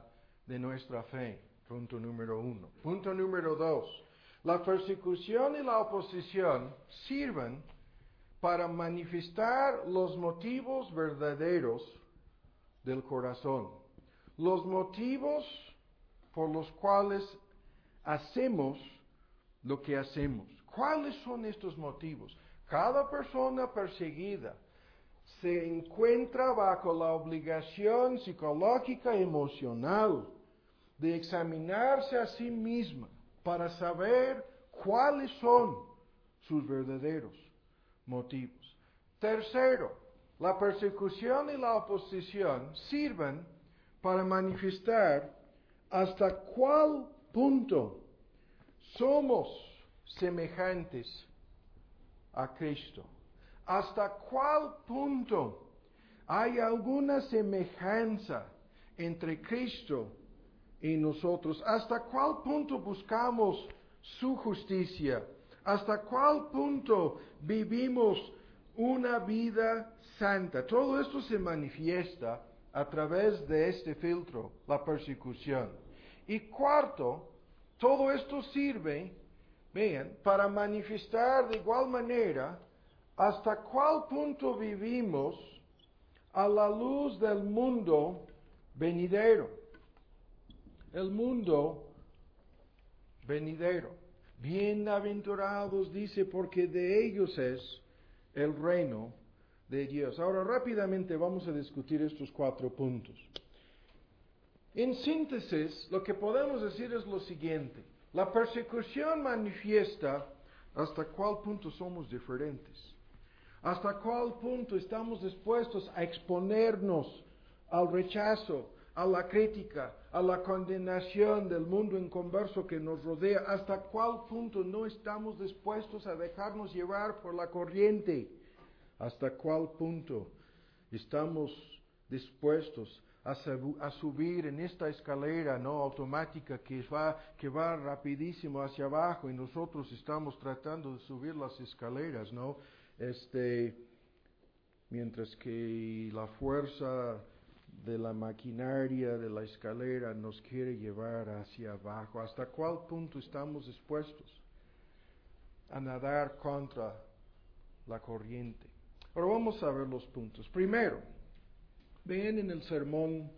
de nuestra fe. Punto número 1. Punto número 2. La persecución y la oposición sirven para manifestar los motivos verdaderos del corazón. Los motivos por los cuales hacemos lo que hacemos. ¿Cuáles son estos motivos? Cada persona perseguida se encuentra bajo la obligación psicológica y emocional de examinarse a sí misma para saber cuáles son sus verdaderos motivos. Tercero, la persecución y la oposición sirven para manifestar hasta cuál punto somos semejantes a Cristo. ¿Hasta cuál punto hay alguna semejanza entre Cristo y nosotros? ¿Hasta cuál punto buscamos su justicia? ¿Hasta cuál punto vivimos una vida santa? Todo esto se manifiesta a través de este filtro, la persecución. Y cuarto, todo esto sirve, vean, para manifestar de igual manera hasta cuál punto vivimos a la luz del mundo venidero. El mundo venidero. Bienaventurados, dice, porque de ellos es el reino de Dios. Ahora rápidamente vamos a discutir estos 4 puntos. En síntesis, lo que podemos decir es lo siguiente. La persecución manifiesta hasta cuál punto somos diferentes. Hasta cuál punto estamos dispuestos a exponernos al rechazo, a la crítica, a la condenación del mundo inconverso que nos rodea. Hasta cuál punto no estamos dispuestos a dejarnos llevar por la corriente. Hasta cuál punto estamos dispuestos a subir en esta escalera no automática que va rapidísimo hacia abajo y nosotros estamos tratando de subir las escaleras, ¿no? Mientras que la fuerza de la maquinaria de la escalera nos quiere llevar hacia abajo. ¿Hasta cuál punto estamos dispuestos a nadar contra la corriente? Ahora vamos a ver los puntos. Primero, ven en el sermón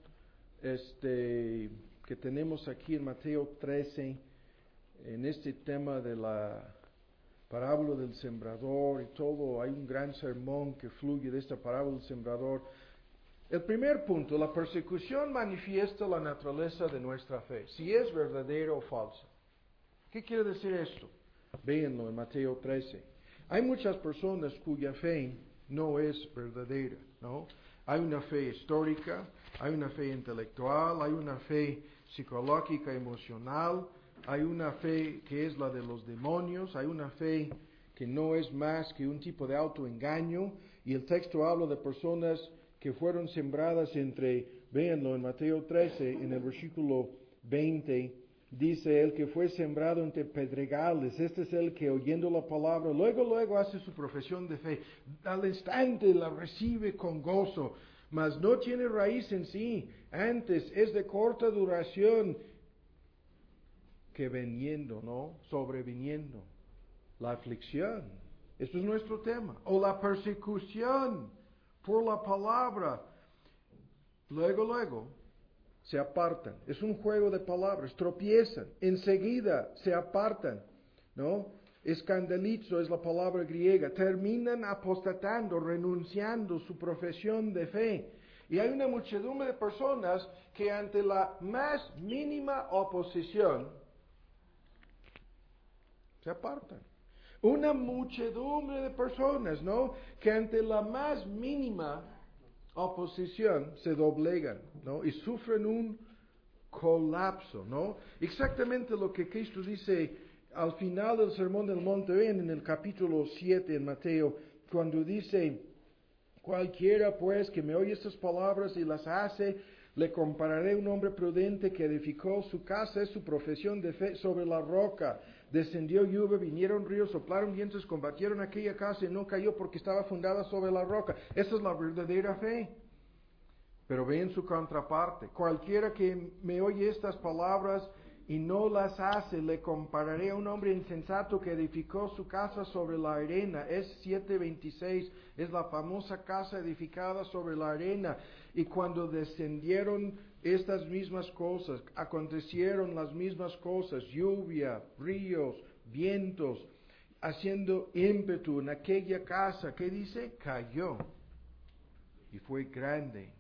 que tenemos aquí en Mateo 13, en este tema de la parábola del sembrador y todo, hay un gran sermón que fluye de esta parábola del sembrador. El primer punto, la persecución manifiesta la naturaleza de nuestra fe, si es verdadera o falsa. ¿Qué quiere decir esto? Véanlo en Mateo 13. Hay muchas personas cuya fe no es verdadera, ¿no? Hay una fe histórica, hay una fe intelectual, hay una fe psicológica, emocional, hay una fe que es la de los demonios, hay una fe que no es más que un tipo de autoengaño, y el texto habla de personas que fueron sembradas véanlo en Mateo 13, en el versículo 20, dice, el que fue sembrado entre pedregales, este es el que oyendo la palabra, luego hace su profesión de fe, al instante la recibe con gozo, mas no tiene raíz en sí, antes es de corta duración, que sobreviniendo la aflicción. Esto es nuestro tema. O la persecución por la palabra. Luego se apartan. Es un juego de palabras. Tropiezan. Enseguida se apartan. ¿No? Escandalizo es la palabra griega. Terminan apostatando, renunciando su profesión de fe. Y hay una muchedumbre de personas que ante la más mínima oposición se apartan. Una muchedumbre de personas, ¿no? Que ante la más mínima oposición se doblegan, ¿no? Y sufren un colapso, ¿no? Exactamente lo que Cristo dice al final del Sermón del Monte, ven en el capítulo 7 en Mateo, cuando dice, cualquiera pues que me oye estas palabras y las hace, le compararé a un hombre prudente que edificó su casa, es su profesión de fe, sobre la roca. Descendió lluvia, vinieron ríos, soplaron vientos, combatieron aquella casa y no cayó porque estaba fundada sobre la roca. Esa es la verdadera fe. Pero vean su contraparte. Cualquiera que me oye estas palabras y no las hace, le compararé a un hombre insensato que edificó su casa sobre la arena. Es 7:26, es la famosa casa edificada sobre la arena. Y cuando descendieron estas mismas cosas, acontecieron las mismas cosas, lluvia, ríos, vientos, haciendo ímpetu en aquella casa. ¿Qué dice? Cayó. Y fue grande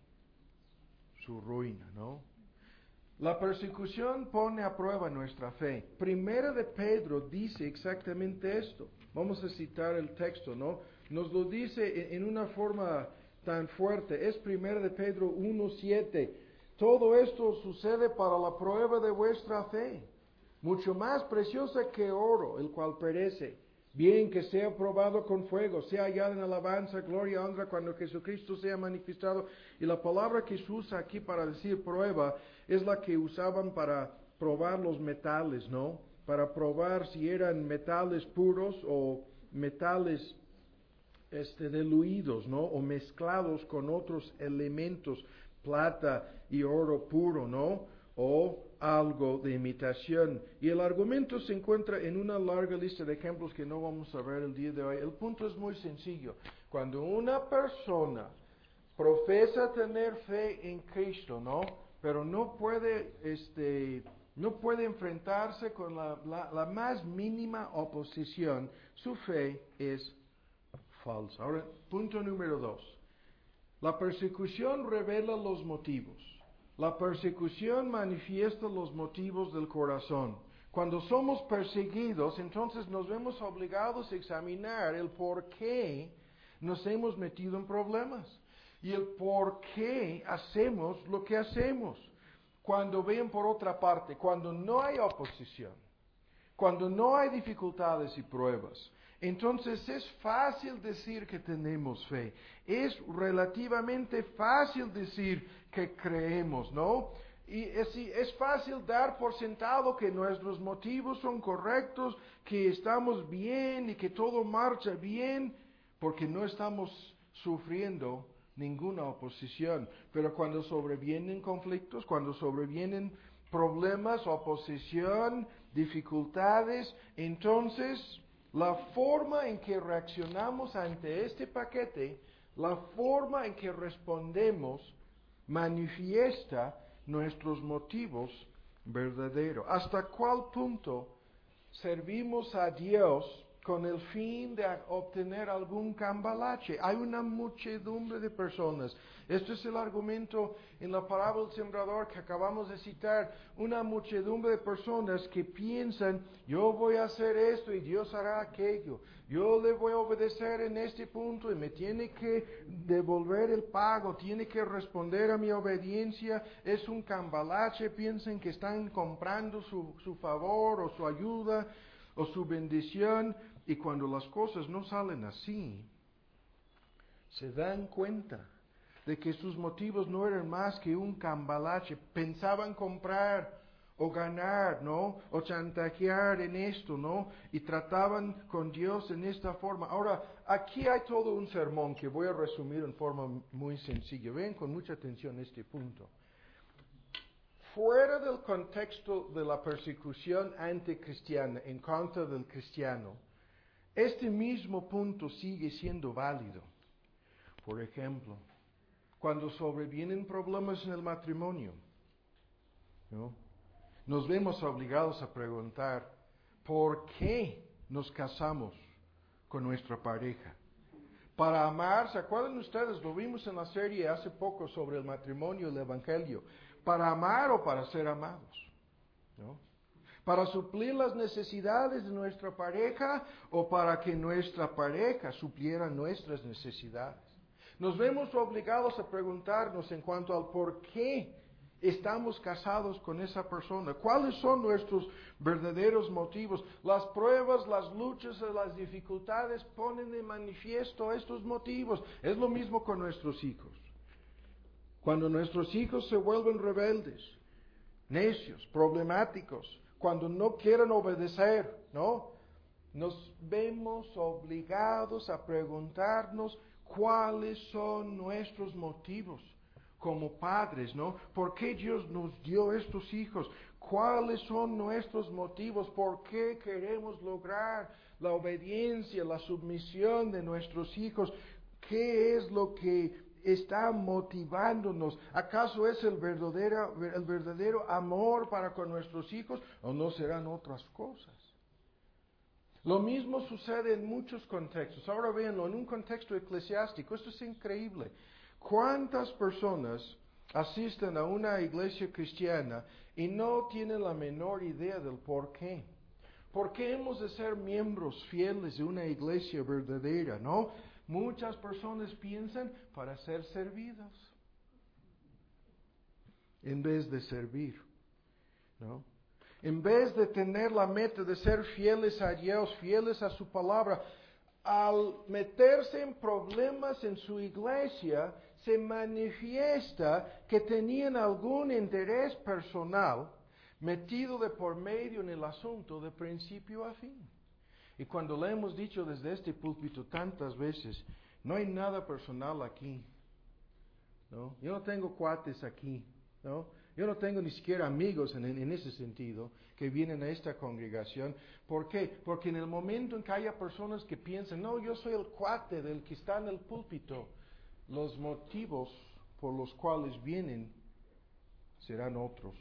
su ruina, ¿no? La persecución pone a prueba nuestra fe. Primera de Pedro dice exactamente esto. Vamos a citar el texto, ¿no? Nos lo dice en una forma tan fuerte. Es Primera de Pedro 1:7. Todo esto sucede para la prueba de vuestra fe, mucho más preciosa que oro, el cual perece, bien que sea probado con fuego, sea hallado en alabanza, gloria, honra, cuando Jesucristo sea manifestado. Y la palabra que se usa aquí para decir prueba es la que usaban para probar los metales, ¿no? Para probar si eran metales puros o metales diluidos, ¿no? O mezclados con otros elementos, plata y oro puro, ¿no? O algo de imitación. Y el argumento se encuentra en una larga lista de ejemplos que no vamos a ver el día de hoy. El punto es muy sencillo. Cuando una persona profesa tener fe en Cristo, ¿no? Pero no puede enfrentarse con la más mínima oposición, su fe es falsa. Ahora, punto número 2. La persecución revela los motivos. La persecución manifiesta los motivos del corazón. Cuando somos perseguidos, entonces nos vemos obligados a examinar el por qué nos hemos metido en problemas y el por qué hacemos lo que hacemos. Cuando ven por otra parte, cuando no hay oposición, cuando no hay dificultades y pruebas, entonces es fácil decir que tenemos fe. Es relativamente fácil decir que creemos, ¿no? Y es fácil dar por sentado que nuestros motivos son correctos, que estamos bien y que todo marcha bien, porque no estamos sufriendo ninguna oposición. Pero cuando sobrevienen conflictos, cuando sobrevienen problemas, oposición, dificultades, entonces la forma en que reaccionamos ante este paquete, la forma en que respondemos, manifiesta nuestros motivos verdaderos. ¿Hasta cuál punto servimos a Dios con el fin de obtener algún cambalache? Hay una muchedumbre de personas. Este es el argumento en la parábola del sembrador que acabamos de citar. Una muchedumbre de personas que piensan, yo voy a hacer esto y Dios hará aquello. Yo le voy a obedecer en este punto y me tiene que devolver el pago, tiene que responder a mi obediencia. Es un cambalache, piensan que están comprando su favor o su ayuda o su bendición. Y cuando las cosas no salen así, se dan cuenta de que sus motivos no eran más que un cambalache. Pensaban comprar o ganar, ¿no? O chantajear en esto, ¿no? Y trataban con Dios en esta forma. Ahora, aquí hay todo un sermón que voy a resumir en forma muy sencilla. Ven con mucha atención este punto. Fuera del contexto de la persecución anticristiana en contra del cristiano, este mismo punto sigue siendo válido. Por ejemplo, cuando sobrevienen problemas en el matrimonio, ¿no? Nos vemos obligados a preguntar, ¿por qué nos casamos con nuestra pareja? Para amar, ¿se acuerdan ustedes? Lo vimos en la serie hace poco sobre el matrimonio y el evangelio. ¿Para amar o para ser amados? ¿No? ¿Para suplir las necesidades de nuestra pareja o para que nuestra pareja supliera nuestras necesidades? Nos vemos obligados a preguntarnos en cuanto al por qué estamos casados con esa persona. ¿Cuáles son nuestros verdaderos motivos? Las pruebas, las luchas, las dificultades ponen de manifiesto estos motivos. Es lo mismo con nuestros hijos. Cuando nuestros hijos se vuelven rebeldes, necios, problemáticos, cuando no quieren obedecer, ¿no? Nos vemos obligados a preguntarnos cuáles son nuestros motivos. como padres, ¿no? ¿Por qué Dios nos dio estos hijos? ¿Cuáles son nuestros motivos? ¿Por qué queremos lograr la obediencia, la sumisión de nuestros hijos? ¿Qué es lo que está motivándonos? ¿Acaso es el verdadero amor para con nuestros hijos o no serán otras cosas? Lo mismo sucede en muchos contextos. Ahora véanlo, en un contexto eclesiástico, esto es increíble. ¿Cuántas personas asisten a una iglesia cristiana y no tienen la menor idea del por qué? ¿Por qué hemos de ser miembros fieles de una iglesia verdadera, no? Muchas personas piensan para ser servidos en vez de servir, ¿no? En vez de tener la meta de ser fieles a Dios, fieles a su palabra, al meterse en problemas en su iglesia, se manifiesta que tenían algún interés personal metido de por medio en el asunto de principio a fin. Y cuando le hemos dicho desde este púlpito tantas veces, no hay nada personal aquí, ¿no? Yo no tengo cuates aquí, ¿no? Yo no tengo ni siquiera amigos en ese sentido que vienen a esta congregación. ¿Por qué? Porque en el momento en que haya personas que piensan, no, yo soy el cuate del que está en el púlpito, los motivos por los cuales vienen serán otros.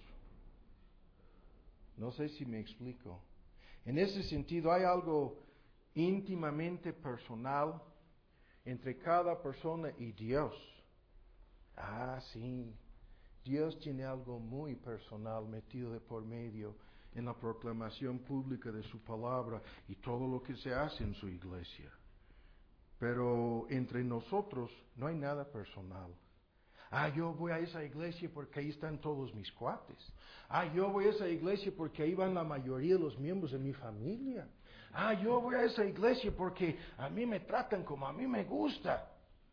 No sé si me explico. En ese sentido hay algo íntimamente personal entre cada persona y Dios. Ah, sí. Dios tiene algo muy personal metido de por medio en la proclamación pública de su palabra y todo lo que se hace en su iglesia. Pero entre nosotros no hay nada personal. Ah, yo voy a esa iglesia porque ahí están todos mis cuates. Ah, yo voy a esa iglesia porque ahí van la mayoría de los miembros de mi familia. Ah, yo voy a esa iglesia porque a mí me tratan como a mí me gusta.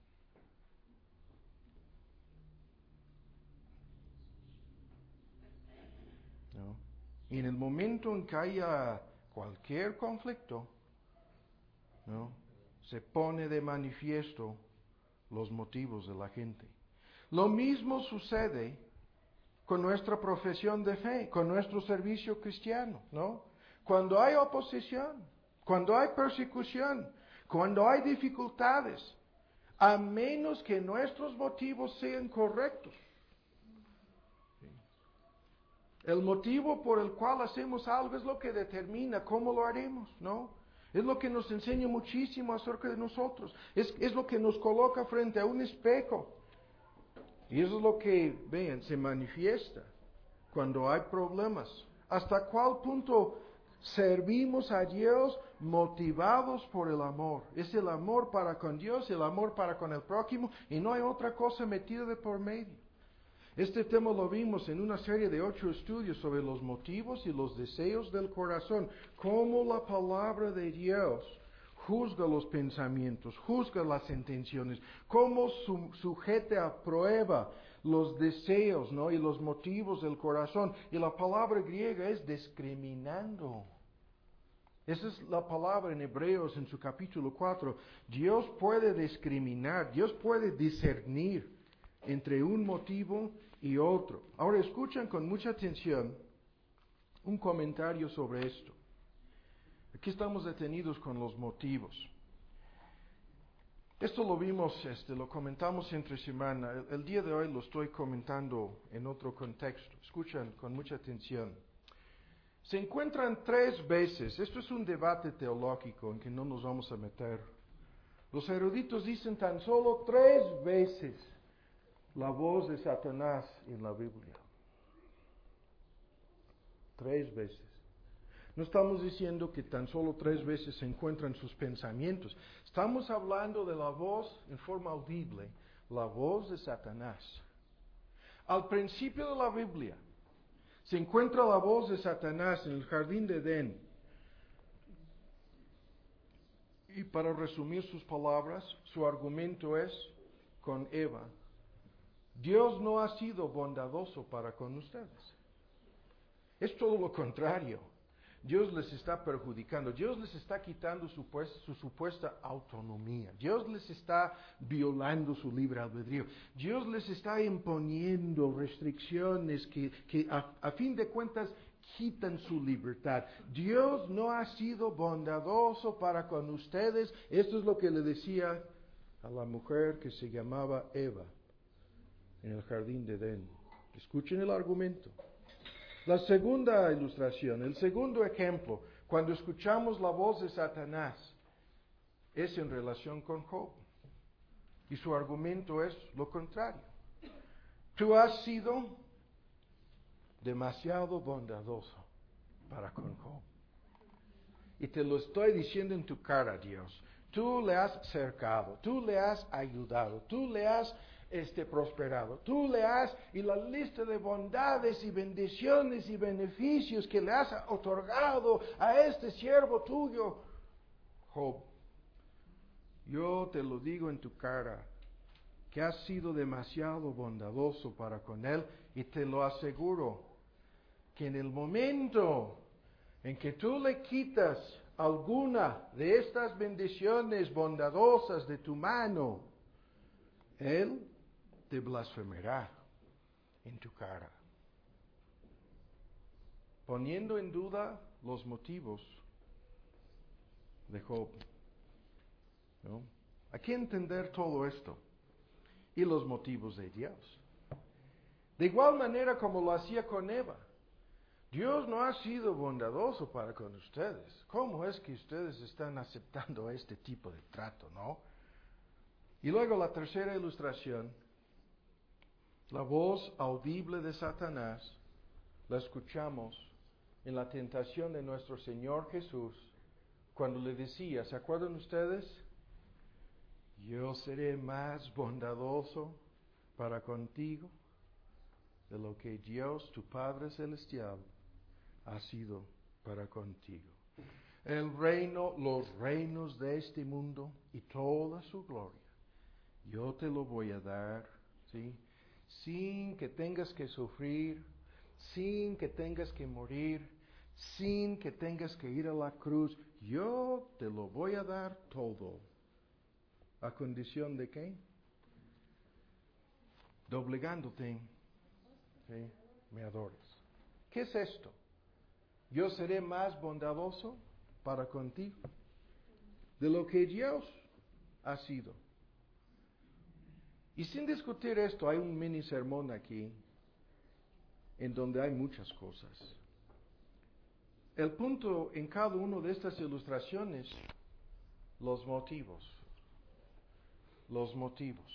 ¿No? Y en el momento en que haya cualquier conflicto, ¿no?, se pone de manifiesto los motivos de la gente. Lo mismo sucede con nuestra profesión de fe, con nuestro servicio cristiano, ¿no? Cuando hay oposición, cuando hay persecución, cuando hay dificultades, a menos que nuestros motivos sean correctos. El motivo por el cual hacemos algo es lo que determina cómo lo haremos, ¿no? Es lo que nos enseña muchísimo acerca de nosotros. Es lo que nos coloca frente a un espejo. Y eso es lo que, vean, se manifiesta cuando hay problemas. ¿Hasta cuál punto servimos a Dios motivados por el amor? Es el amor para con Dios, el amor para con el prójimo, y no hay otra cosa metida de por medio. Este tema lo vimos en una serie de 8 estudios sobre los motivos y los deseos del corazón, cómo la palabra de Dios juzga los pensamientos, juzga las intenciones, cómo sujeta a prueba los deseos, ¿no?, y los motivos del corazón. Y la palabra griega es discriminando. Esa es la palabra en Hebreos en su capítulo 4. Dios puede discriminar, Dios puede discernir entre un motivo y otro. Ahora escuchan con mucha atención un comentario sobre esto. Aquí estamos detenidos con los motivos. Esto lo vimos, lo comentamos entre semana. El día de hoy lo estoy comentando en otro contexto. Escuchan con mucha atención. Se encuentran 3 veces, esto es un debate teológico en que no nos vamos a meter. Los eruditos dicen tan solo 3 veces la voz de Satanás en la Biblia. 3 veces. No estamos diciendo que tan solo 3 veces se encuentran sus pensamientos. Estamos hablando de la voz en forma audible, la voz de Satanás. Al principio de la Biblia se encuentra la voz de Satanás en el jardín de Edén. Y para resumir sus palabras, su argumento es con Eva: Dios no ha sido bondadoso para con ustedes. Es todo lo contrario. Dios les está perjudicando, Dios les está quitando su supuesta autonomía, Dios les está violando su libre albedrío, Dios les está imponiendo restricciones que a fin de cuentas quitan su libertad. Dios no ha sido bondadoso para con ustedes. Esto es lo que le decía a la mujer que se llamaba Eva en el jardín de Edén. Escuchen el argumento. La segunda ilustración, el segundo ejemplo, cuando escuchamos la voz de Satanás, es en relación con Job. Y su argumento es lo contrario. Tú has sido demasiado bondadoso para con Job. Y te lo estoy diciendo en tu cara, Dios. Tú le has cercado, tú le has ayudado, tú le has prosperado, tú le has, y la lista de bondades y bendiciones y beneficios que le has otorgado a este siervo tuyo, Job. Yo te lo digo en tu cara, que has sido demasiado bondadoso para con él, y te lo aseguro, que en el momento en que tú le quitas alguna de estas bendiciones bondadosas de tu mano, él te blasfemará en tu cara, poniendo en duda los motivos de Job. ¿No? Hay que entender todo esto y los motivos de Dios. De igual manera como lo hacía con Eva. Dios no ha sido bondadoso para con ustedes. ¿Cómo es que ustedes están aceptando este tipo de trato, no? Y luego la tercera ilustración, la voz audible de Satanás, la escuchamos en la tentación de nuestro Señor Jesús, cuando le decía, ¿se acuerdan ustedes? Yo seré más bondadoso para contigo de lo que Dios, tu Padre Celestial, ha sido para contigo. El reino, los reinos de este mundo y toda su gloria, yo te lo voy a dar, ¿sí? Sin que tengas que sufrir, sin que tengas que morir, sin que tengas que ir a la cruz. Yo te lo voy a dar todo. ¿A condición de qué? Doblegándote, ¿sí? Me adores. ¿Qué es esto? Yo seré más bondadoso para contigo de lo que Dios ha sido. Y sin discutir esto, hay un mini sermón aquí en donde hay muchas cosas. El punto en cada una de estas ilustraciones, los motivos. Los motivos.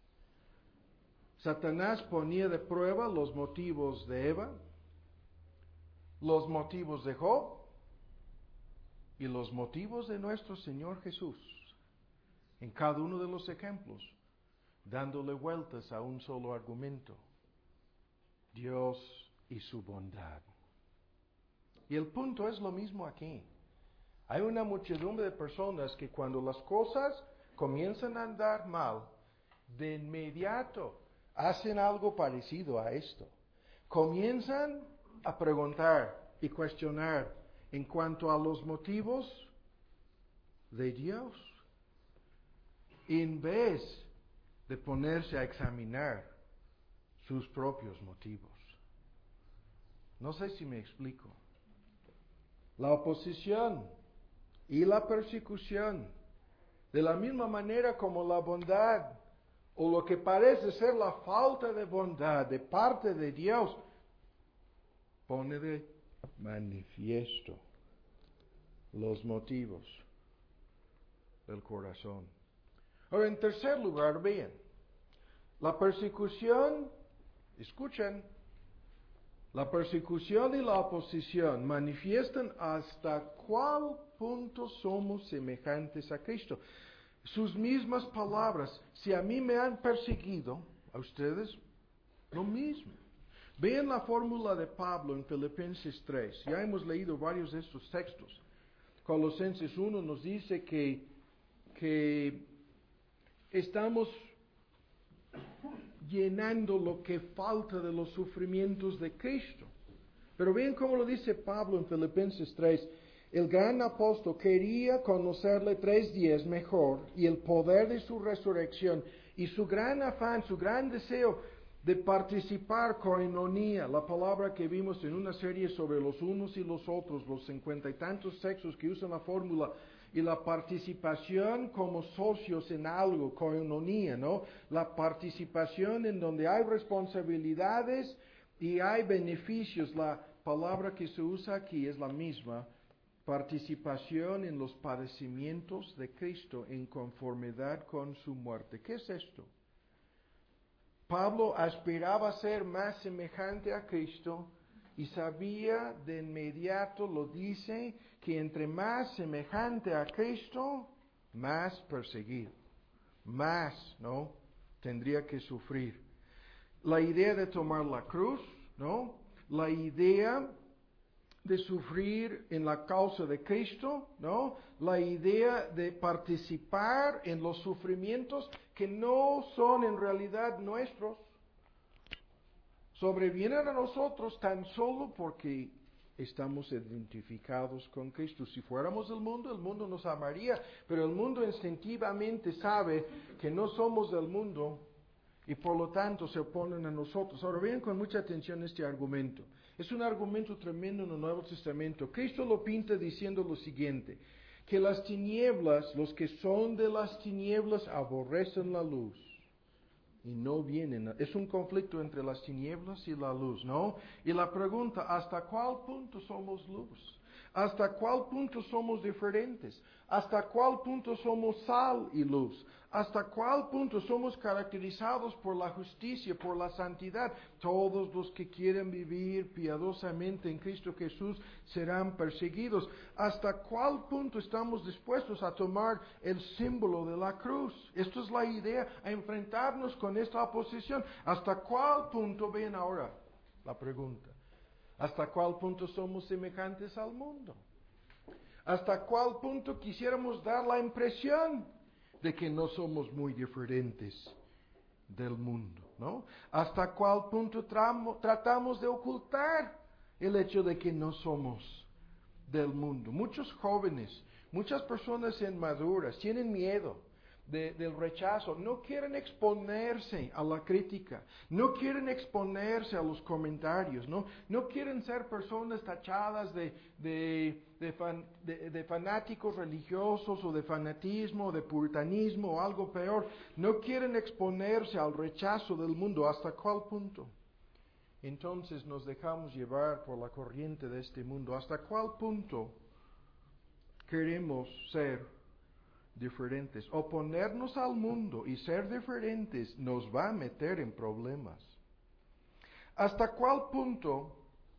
Satanás ponía de prueba los motivos de Eva, los motivos de Job y los motivos de nuestro Señor Jesús, en cada uno de los ejemplos, dándole vueltas a un solo argumento: Dios y su bondad. Y el punto es lo mismo aquí. Hay una muchedumbre de personas que cuando las cosas comienzan a andar mal, de inmediato hacen algo parecido a esto. Comienzan a preguntar y cuestionar en cuanto a los motivos de Dios, en vez de ponerse a examinar sus propios motivos. No sé si me explico. La oposición y la persecución, de la misma manera como la bondad, o lo que parece ser la falta de bondad de parte de Dios, pone de manifiesto los motivos del corazón. Ahora, en tercer lugar, vean, la persecución, escuchen, la persecución y la oposición manifiestan hasta cuál punto somos semejantes a Cristo. Sus mismas palabras: si a mí me han perseguido, a ustedes lo mismo. Vean la fórmula de Pablo en Filipenses 3. Ya hemos leído varios de estos textos. Colosenses 1 nos dice que estamos llenando lo que falta de los sufrimientos de Cristo. Pero bien cómo lo dice Pablo en Filipenses 3. El gran apóstol quería conocerle 3 días mejor y el poder de su resurrección y su gran afán, su gran deseo de participar koinonía, la palabra que vimos en una serie sobre los unos y los otros, los 50 y tantos sexos que usan la fórmula, y la participación como socios en algo, koinonía, ¿no? La participación en donde hay responsabilidades y hay beneficios. La palabra que se usa aquí es la misma. Participación en los padecimientos de Cristo en conformidad con su muerte. ¿Qué es esto? Pablo aspiraba a ser más semejante a Cristo y sabía de inmediato, lo dice, que entre más semejante a Cristo, más perseguido, más, ¿no? Tendría que sufrir. La idea de tomar la cruz, ¿no? La idea de sufrir en la causa de Cristo, ¿no? La idea de participar en los sufrimientos que no son en realidad nuestros, sobrevienen a nosotros tan solo porque estamos identificados con Cristo. Si fuéramos del mundo, el mundo nos amaría, pero el mundo instintivamente sabe que no somos del mundo y por lo tanto se oponen a nosotros. Ahora vean con mucha atención este argumento. Es un argumento tremendo en el Nuevo Testamento. Cristo lo pinta diciendo lo siguiente, que las tinieblas, los que son de las tinieblas, aborrecen la luz y no vienen. Es un conflicto entre las tinieblas y la luz, ¿no? Y la pregunta, ¿hasta cuál punto somos luz? ¿Hasta cuál punto somos diferentes? ¿Hasta cuál punto somos sal y luz? ¿Hasta cuál punto somos caracterizados por la justicia, por la santidad? Todos los que quieren vivir piadosamente en Cristo Jesús serán perseguidos. ¿Hasta cuál punto estamos dispuestos a tomar el símbolo de la cruz? Esto es la idea, a enfrentarnos con esta oposición. ¿Hasta cuál punto, ven ahora la pregunta, hasta cuál punto somos semejantes al mundo? ¿Hasta cuál punto quisiéramos dar la impresión de que no somos muy diferentes del mundo, ¿no? ¿Hasta cuál punto tratamos de ocultar el hecho de que no somos del mundo? Muchos jóvenes, muchas personas inmaduras tienen miedo del rechazo, no quieren exponerse a la crítica, no quieren exponerse a los comentarios, no quieren ser personas tachadas de fanáticos religiosos o de fanatismo, de puritanismo o algo peor, no quieren exponerse al rechazo del mundo. ¿Hasta cuál punto? Entonces nos dejamos llevar por la corriente de este mundo. ¿Hasta cuál punto queremos ser diferentes? Oponernos al mundo y ser diferentes nos va a meter en problemas. ¿Hasta cuál punto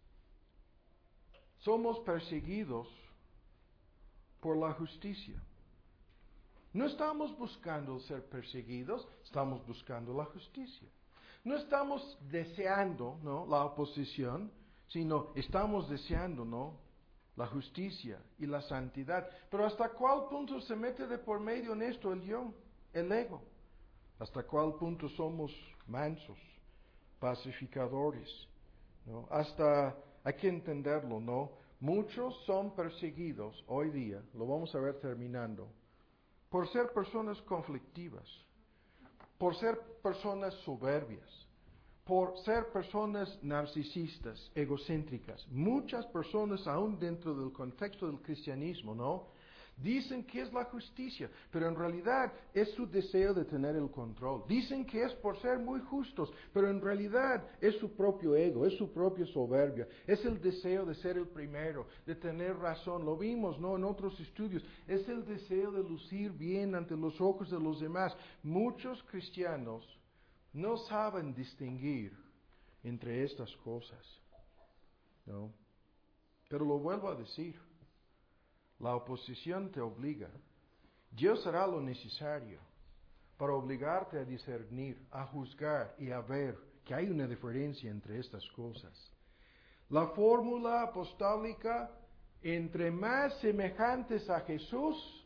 somos perseguidos por la justicia? No estamos buscando ser perseguidos, estamos buscando la justicia. No estamos deseando, ¿no?, la oposición, sino estamos deseando, ¿no?, la justicia y la santidad. Pero ¿hasta cuál punto se mete de por medio en esto el yo, el ego? ¿Hasta cuál punto somos mansos, pacificadores, ¿no? Hay que entenderlo, ¿no? Muchos son perseguidos hoy día, lo vamos a ver terminando, por ser personas conflictivas, por ser personas soberbias, por ser personas narcisistas, egocéntricas. Muchas personas, aún dentro del contexto del cristianismo, ¿no?, dicen que es la justicia, pero en realidad es su deseo de tener el control. Dicen que es por ser muy justos, pero en realidad es su propio ego, es su propia soberbia, es el deseo de ser el primero, de tener razón. Lo vimos, ¿no?, en otros estudios. Es el deseo de lucir bien ante los ojos de los demás. Muchos cristianos no saben distinguir entre estas cosas, ¿no? Pero lo vuelvo a decir, la oposición te obliga. Dios hará lo necesario para obligarte a discernir, a juzgar y a ver que hay una diferencia entre estas cosas. La fórmula apostólica, entre más semejantes a Jesús,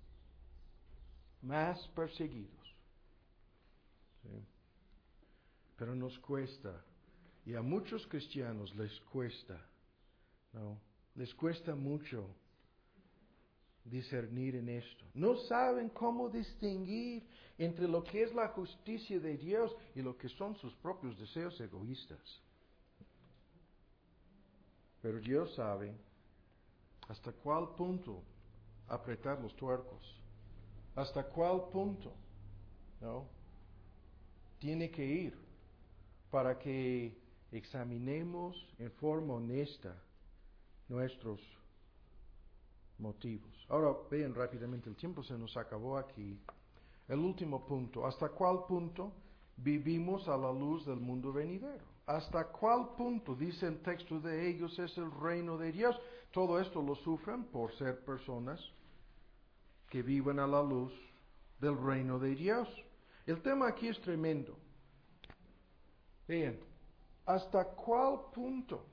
más perseguidos. ¿Sí? Pero nos cuesta, y a muchos cristianos les cuesta No, les cuesta mucho discernir en esto. No saben cómo distinguir entre lo que es la justicia de Dios y lo que son sus propios deseos egoístas. Pero Dios sabe hasta cuál punto apretar los tuercos, hasta cuál punto, ¿no?, tiene que ir para que examinemos en forma honesta nuestros motivos. Ahora vean rápidamente, el tiempo se nos acabó aquí. El último punto, ¿hasta cuál punto vivimos a la luz del mundo venidero? ¿Hasta cuál punto, dice el texto de ellos, es el reino de Dios? Todo esto lo sufren por ser personas que viven a la luz del reino de Dios. El tema aquí es tremendo. Vean, ¿hasta cuál punto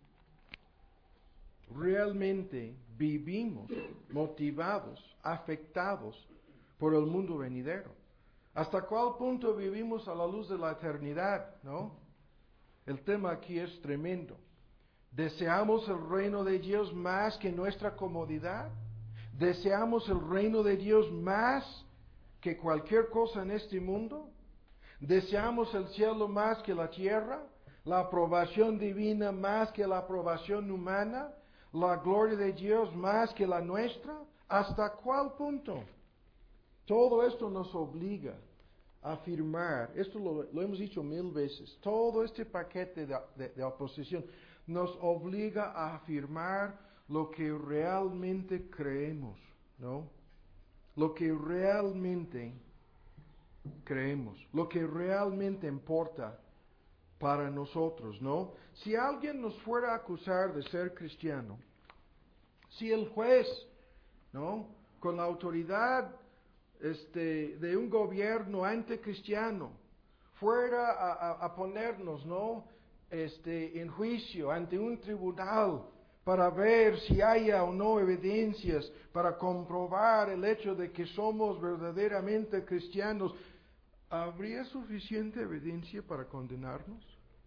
realmente vivimos motivados, afectados por el mundo venidero? ¿Hasta cuál punto vivimos a la luz de la eternidad? ¿No? El tema aquí es tremendo. ¿Deseamos el reino de Dios más que nuestra comodidad? ¿Deseamos el reino de Dios más que cualquier cosa en este mundo? ¿Deseamos el cielo más que la tierra? ¿La aprobación divina más que la aprobación humana? ¿La gloria de Dios más que la nuestra? ¿Hasta cuál punto? Todo esto nos obliga a afirmar, esto lo hemos dicho 1000 veces, todo este paquete de oposición nos obliga a afirmar lo que realmente creemos, ¿no? Lo que realmente creemos, lo que realmente importa para nosotros, ¿no? Si alguien nos fuera a acusar de ser cristiano, si el juez, ¿no?, con la autoridad de un gobierno anticristiano fuera a ponernos, ¿no?, en juicio ante un tribunal para ver si haya o no evidencias para comprobar el hecho de que somos verdaderamente cristianos, ¿habría suficiente evidencia para condenarnos?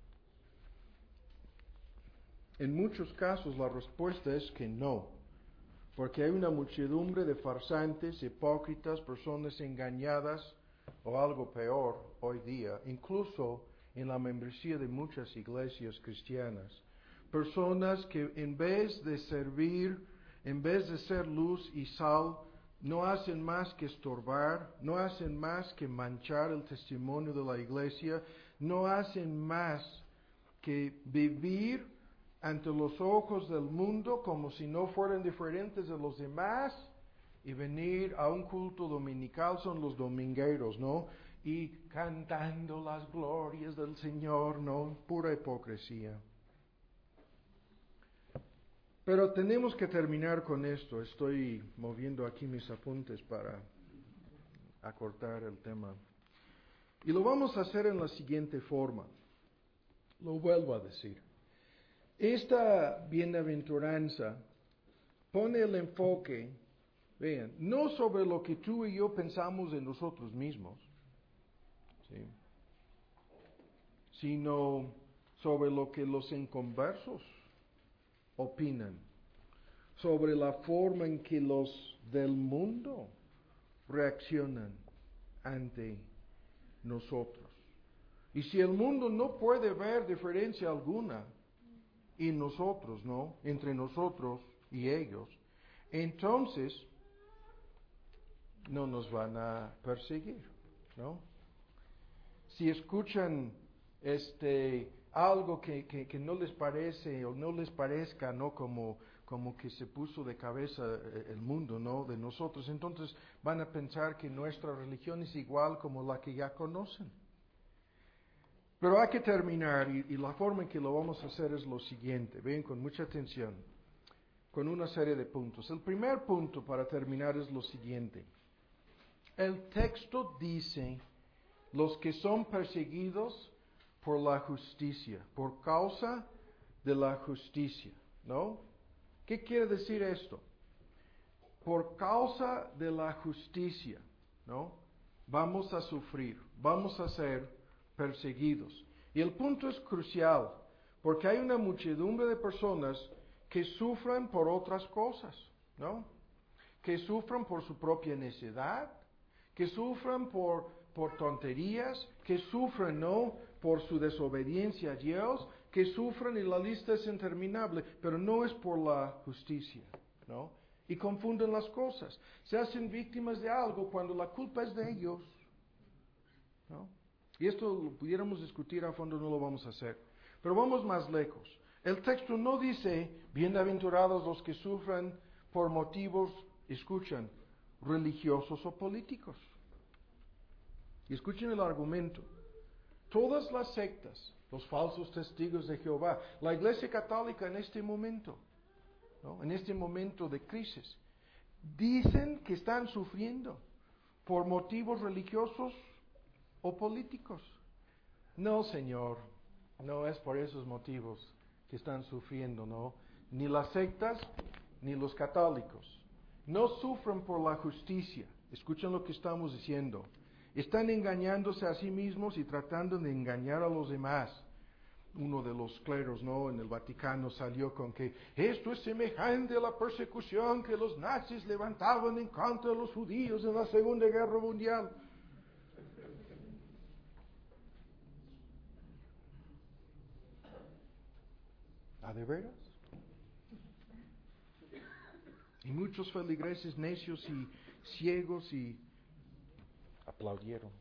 En muchos casos la respuesta es que no, porque hay una muchedumbre de farsantes, hipócritas, personas engañadas o algo peor hoy día, incluso en la membresía de muchas iglesias cristianas. Personas que en vez de servir, en vez de ser luz y sal, no hacen más que estorbar, no hacen más que manchar el testimonio de la iglesia, no hacen más que vivir ante los ojos del mundo como si no fueran diferentes de los demás y venir a un culto dominical, son los domingueros, ¿no? Y cantando las glorias del Señor, ¿no? Pura hipocresía. Pero tenemos que terminar con esto. Estoy moviendo aquí mis apuntes para acortar el tema. Y lo vamos a hacer en la siguiente forma. Lo vuelvo a decir. Esta bienaventuranza pone el enfoque, vean, no sobre lo que tú y yo pensamos de nosotros mismos, ¿sí?, sino sobre lo que los inconversos opinan, sobre la forma en que los del mundo reaccionan ante nosotros. Y si el mundo no puede ver diferencia alguna y nosotros, ¿no?, entre nosotros y ellos, entonces no nos van a perseguir, ¿no? Si escuchan algo que no les parece o no les parezca, ¿no?, como que se puso de cabeza el mundo, ¿no?, de nosotros, entonces van a pensar que nuestra religión es igual como la que ya conocen. Pero hay que terminar y la forma en que lo vamos a hacer es lo siguiente. Ven con mucha atención, con una serie de puntos. El primer punto para terminar es lo siguiente. El texto dice, los que son perseguidos por la justicia, por causa de la justicia, ¿no? ¿Qué quiere decir esto? Por causa de la justicia, ¿no?, vamos a sufrir, vamos a ser perseguidos. Y el punto es crucial, porque hay una muchedumbre de personas que sufran por otras cosas, ¿no? Que sufran por su propia necedad, que sufran por tonterías, que sufran, ¿no? Por su desobediencia a Dios, que sufran, y la lista es interminable, pero no es por la justicia, ¿no? Y confunden las cosas. Se hacen víctimas de algo cuando la culpa es de ellos, ¿no? Y esto lo pudiéramos discutir a fondo, no lo vamos a hacer. Pero vamos más lejos. El texto no dice, bienaventurados los que sufran por motivos, escuchan, religiosos o políticos. Y escuchen el argumento. Todas las sectas, los falsos testigos de Jehová, la Iglesia Católica en este momento, ¿no? En este momento de crisis, dicen que están sufriendo por motivos religiosos o políticos. No, Señor, no es por esos motivos que están sufriendo, ¿no? Ni las sectas, ni los católicos. No sufren por la justicia. Escuchen lo que estamos diciendo. Están engañándose a sí mismos y tratando de engañar a los demás. Uno de los cleros, ¿no?, en el Vaticano salió con que esto es semejante a la persecución que los nazis levantaban en contra de los judíos en la Segunda Guerra Mundial. ¿Ah, de veras? Y muchos feligreses necios y ciegos y aplaudieron.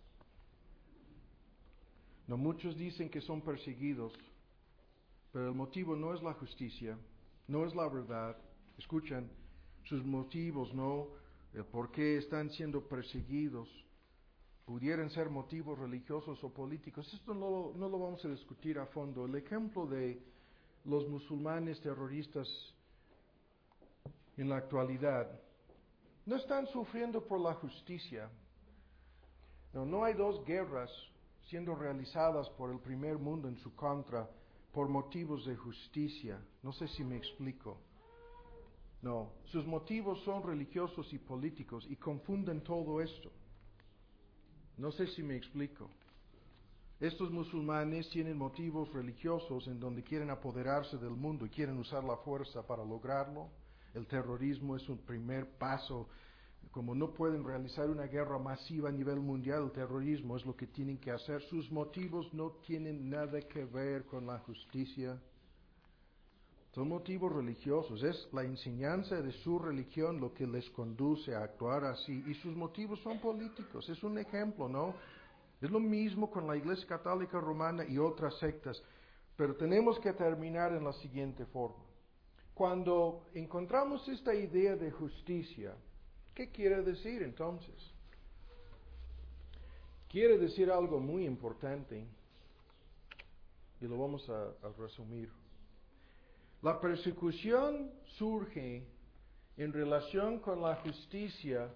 No, muchos dicen que son perseguidos, pero el motivo no es la justicia, no es la verdad. Escuchan, sus motivos, no, el por qué están siendo perseguidos, pudieran ser motivos religiosos o políticos. Esto no lo vamos a discutir a fondo. El ejemplo de los musulmanes terroristas en la actualidad no están sufriendo por la justicia. No hay dos guerras siendo realizadas por el primer mundo en su contra por motivos de justicia. No sé si me explico. No, sus motivos son religiosos y políticos y confunden todo esto. No sé si me explico. Estos musulmanes tienen motivos religiosos en donde quieren apoderarse del mundo y quieren usar la fuerza para lograrlo. El terrorismo es un primer paso. Como no pueden realizar una guerra masiva a nivel mundial, el terrorismo es lo que tienen que hacer. Sus motivos no tienen nada que ver con la justicia. Son motivos religiosos. Es la enseñanza de su religión lo que les conduce a actuar así. Y sus motivos son políticos. Es un ejemplo, ¿no? Es lo mismo con la Iglesia Católica Romana y otras sectas. Pero tenemos que terminar en la siguiente forma. Cuando encontramos esta idea de justicia, ¿qué quiere decir entonces? Quiere decir algo muy importante y lo vamos a resumir. La persecución surge en relación con la justicia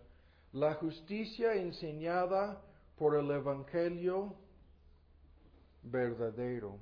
enseñada por el Evangelio verdadero.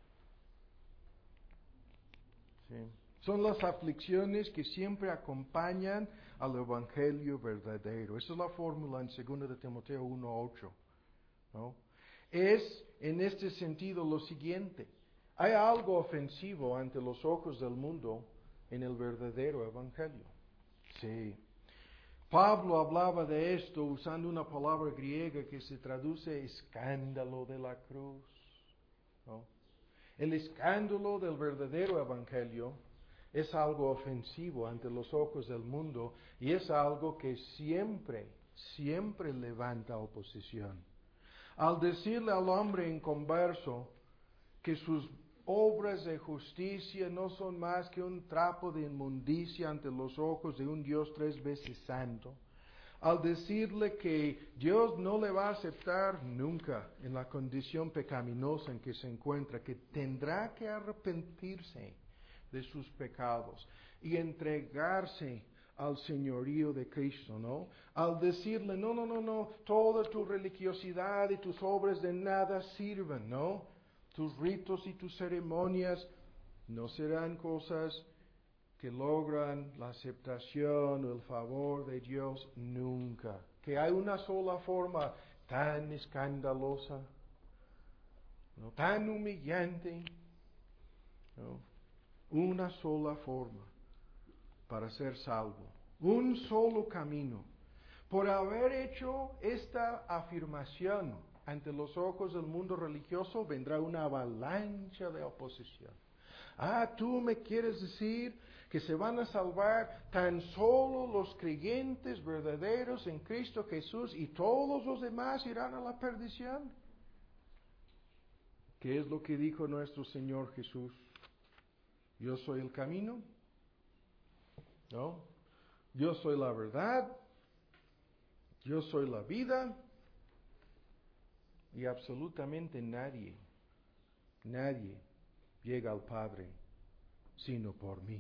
¿Sí? Son las aflicciones que siempre acompañan al Evangelio verdadero. Esa es la fórmula en 2 de Timoteo 1:8, ¿no? Es en este sentido lo siguiente. Hay algo ofensivo ante los ojos del mundo en el verdadero Evangelio. Sí. Pablo hablaba de esto usando una palabra griega que se traduce escándalo de la cruz, ¿no? El escándalo del verdadero Evangelio es algo ofensivo ante los ojos del mundo y es algo que siempre levanta oposición. Al decirle al hombre inconverso que sus obras de justicia no son más que un trapo de inmundicia ante los ojos de un Dios 3 veces santo, al decirle que Dios no le va a aceptar nunca en la condición pecaminosa en que se encuentra, que tendrá que arrepentirse de sus pecados y entregarse al señorío de Cristo, ¿no? Al decirle, no, toda tu religiosidad y tus obras de nada sirven, ¿no? Tus ritos y tus ceremonias no serán cosas que logran la aceptación o el favor de Dios nunca. Que hay una sola forma tan escandalosa, ¿no?, tan humillante, ¿no?, una sola forma para ser salvo, un solo camino. Por haber hecho esta afirmación ante los ojos del mundo religioso, vendrá una avalancha de oposición. Ah, tú me quieres decir que se van a salvar tan solo los creyentes verdaderos en Cristo Jesús y todos los demás irán a la perdición. ¿Qué es lo que dijo nuestro Señor Jesús? Yo soy el camino, ¿no? Yo soy la verdad, yo soy la vida, y absolutamente nadie llega al Padre sino por mí.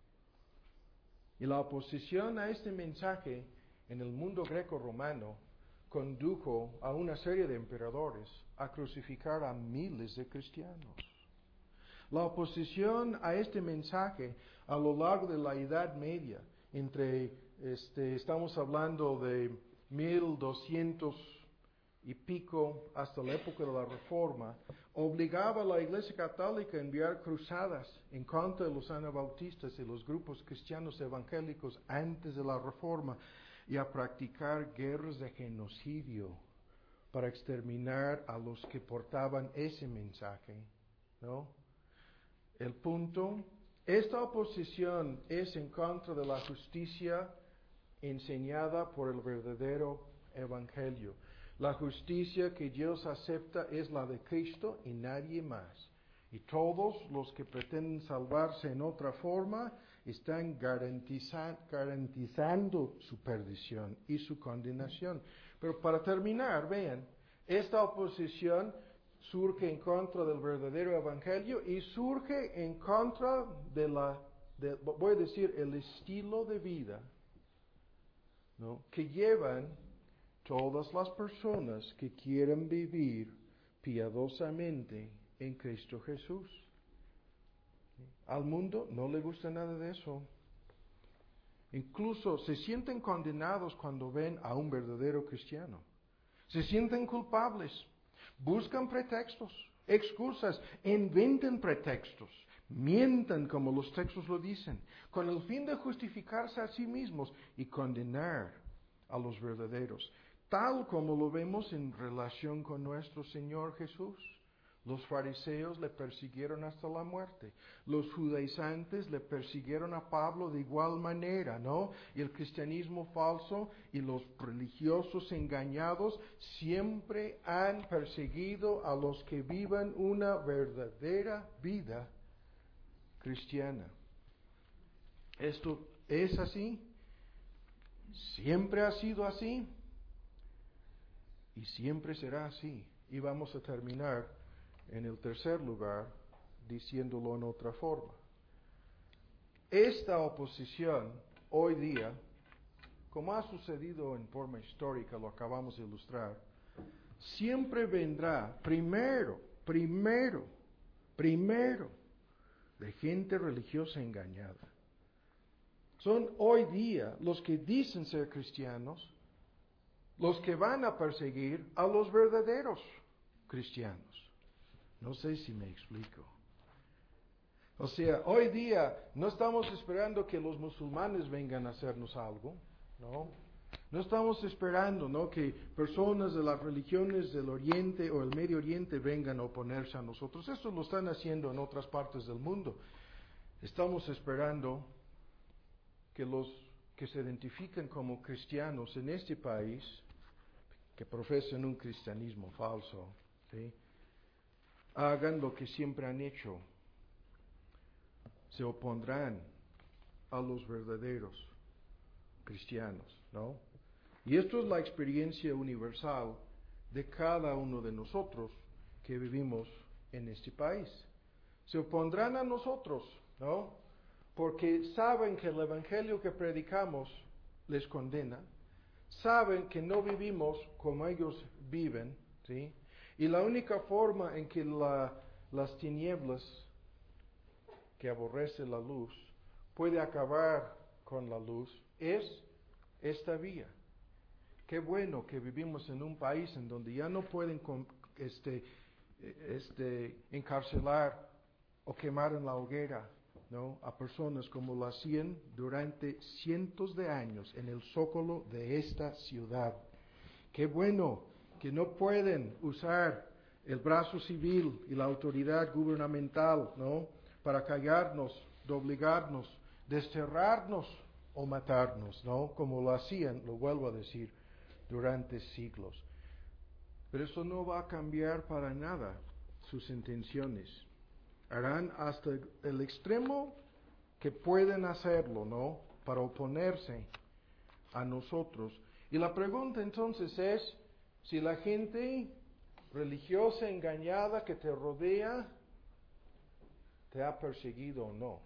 Y la oposición a este mensaje en el mundo greco-romano condujo a una serie de emperadores a crucificar a miles de cristianos. La oposición a este mensaje a lo largo de la Edad Media, estamos hablando de 1200 y pico hasta la época de la Reforma, obligaba a la Iglesia Católica a enviar cruzadas en contra de los anabautistas y los grupos cristianos evangélicos antes de la Reforma y a practicar guerras de genocidio para exterminar a los que portaban ese mensaje, ¿no? El punto, esta oposición es en contra de la justicia enseñada por el verdadero evangelio. La justicia que Dios acepta es la de Cristo y nadie más. Y todos los que pretenden salvarse en otra forma están garantizando su perdición y su condenación. Pero para terminar, vean, esta oposición surge en contra del verdadero evangelio y surge en contra voy a decir, el estilo de vida, ¿no?, que llevan todas las personas que quieren vivir piadosamente en Cristo Jesús. Al mundo no le gusta nada de eso. Incluso se sienten condenados cuando ven a un verdadero cristiano. Se sienten culpables. Buscan pretextos, excusas, inventan pretextos, mientan como los textos lo dicen, con el fin de justificarse a sí mismos y condenar a los verdaderos, tal como lo vemos en relación con nuestro Señor Jesús. Los fariseos le persiguieron hasta la muerte. Los judaizantes le persiguieron a Pablo de igual manera, ¿no? Y el cristianismo falso y los religiosos engañados siempre han perseguido a los que vivan una verdadera vida cristiana. ¿Esto es así? ¿Siempre ha sido así? Y siempre será así. Y vamos a terminar en el tercer lugar, diciéndolo en otra forma. Esta oposición hoy día, como ha sucedido en forma histórica, lo acabamos de ilustrar, siempre vendrá primero, de gente religiosa engañada. Son hoy día los que dicen ser cristianos, los que van a perseguir a los verdaderos cristianos. No sé si me explico. O sea, hoy día no estamos esperando que los musulmanes vengan a hacernos algo, ¿no? No estamos esperando, ¿no?, que personas de las religiones del Oriente o el Medio Oriente vengan a oponerse a nosotros. Eso lo están haciendo en otras partes del mundo. Estamos esperando que los que se identifican como cristianos en este país, que profesan un cristianismo falso, ¿sí?, hagan lo que siempre han hecho. Se opondrán a los verdaderos cristianos, ¿no? Y esto es la experiencia universal de cada uno de nosotros que vivimos en este país. Se opondrán a nosotros, ¿no?, porque saben que el evangelio que predicamos les condena, saben que no vivimos como ellos viven, ¿sí? Y la única forma en que las tinieblas que aborrece la luz puede acabar con la luz es esta vía. Qué bueno que vivimos en un país en donde ya no pueden encarcelar o quemar en la hoguera ¿no?, a personas como lo hacían durante cientos de años en el zócalo de esta ciudad. Qué bueno que no pueden usar el brazo civil y la autoridad gubernamental, ¿no?, para callarnos, de obligarnos, desterrarnos o matarnos, ¿no?, como lo hacían, lo vuelvo a decir, durante siglos. Pero eso no va a cambiar para nada sus intenciones. Harán hasta el extremo que pueden hacerlo, ¿no?, para oponerse a nosotros. Y la pregunta entonces es, si la gente religiosa engañada que te rodea te ha perseguido o no.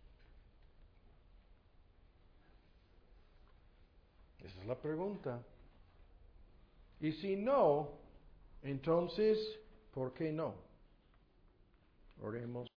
Esa es la pregunta. Y si no, entonces, ¿por qué no? Oremos.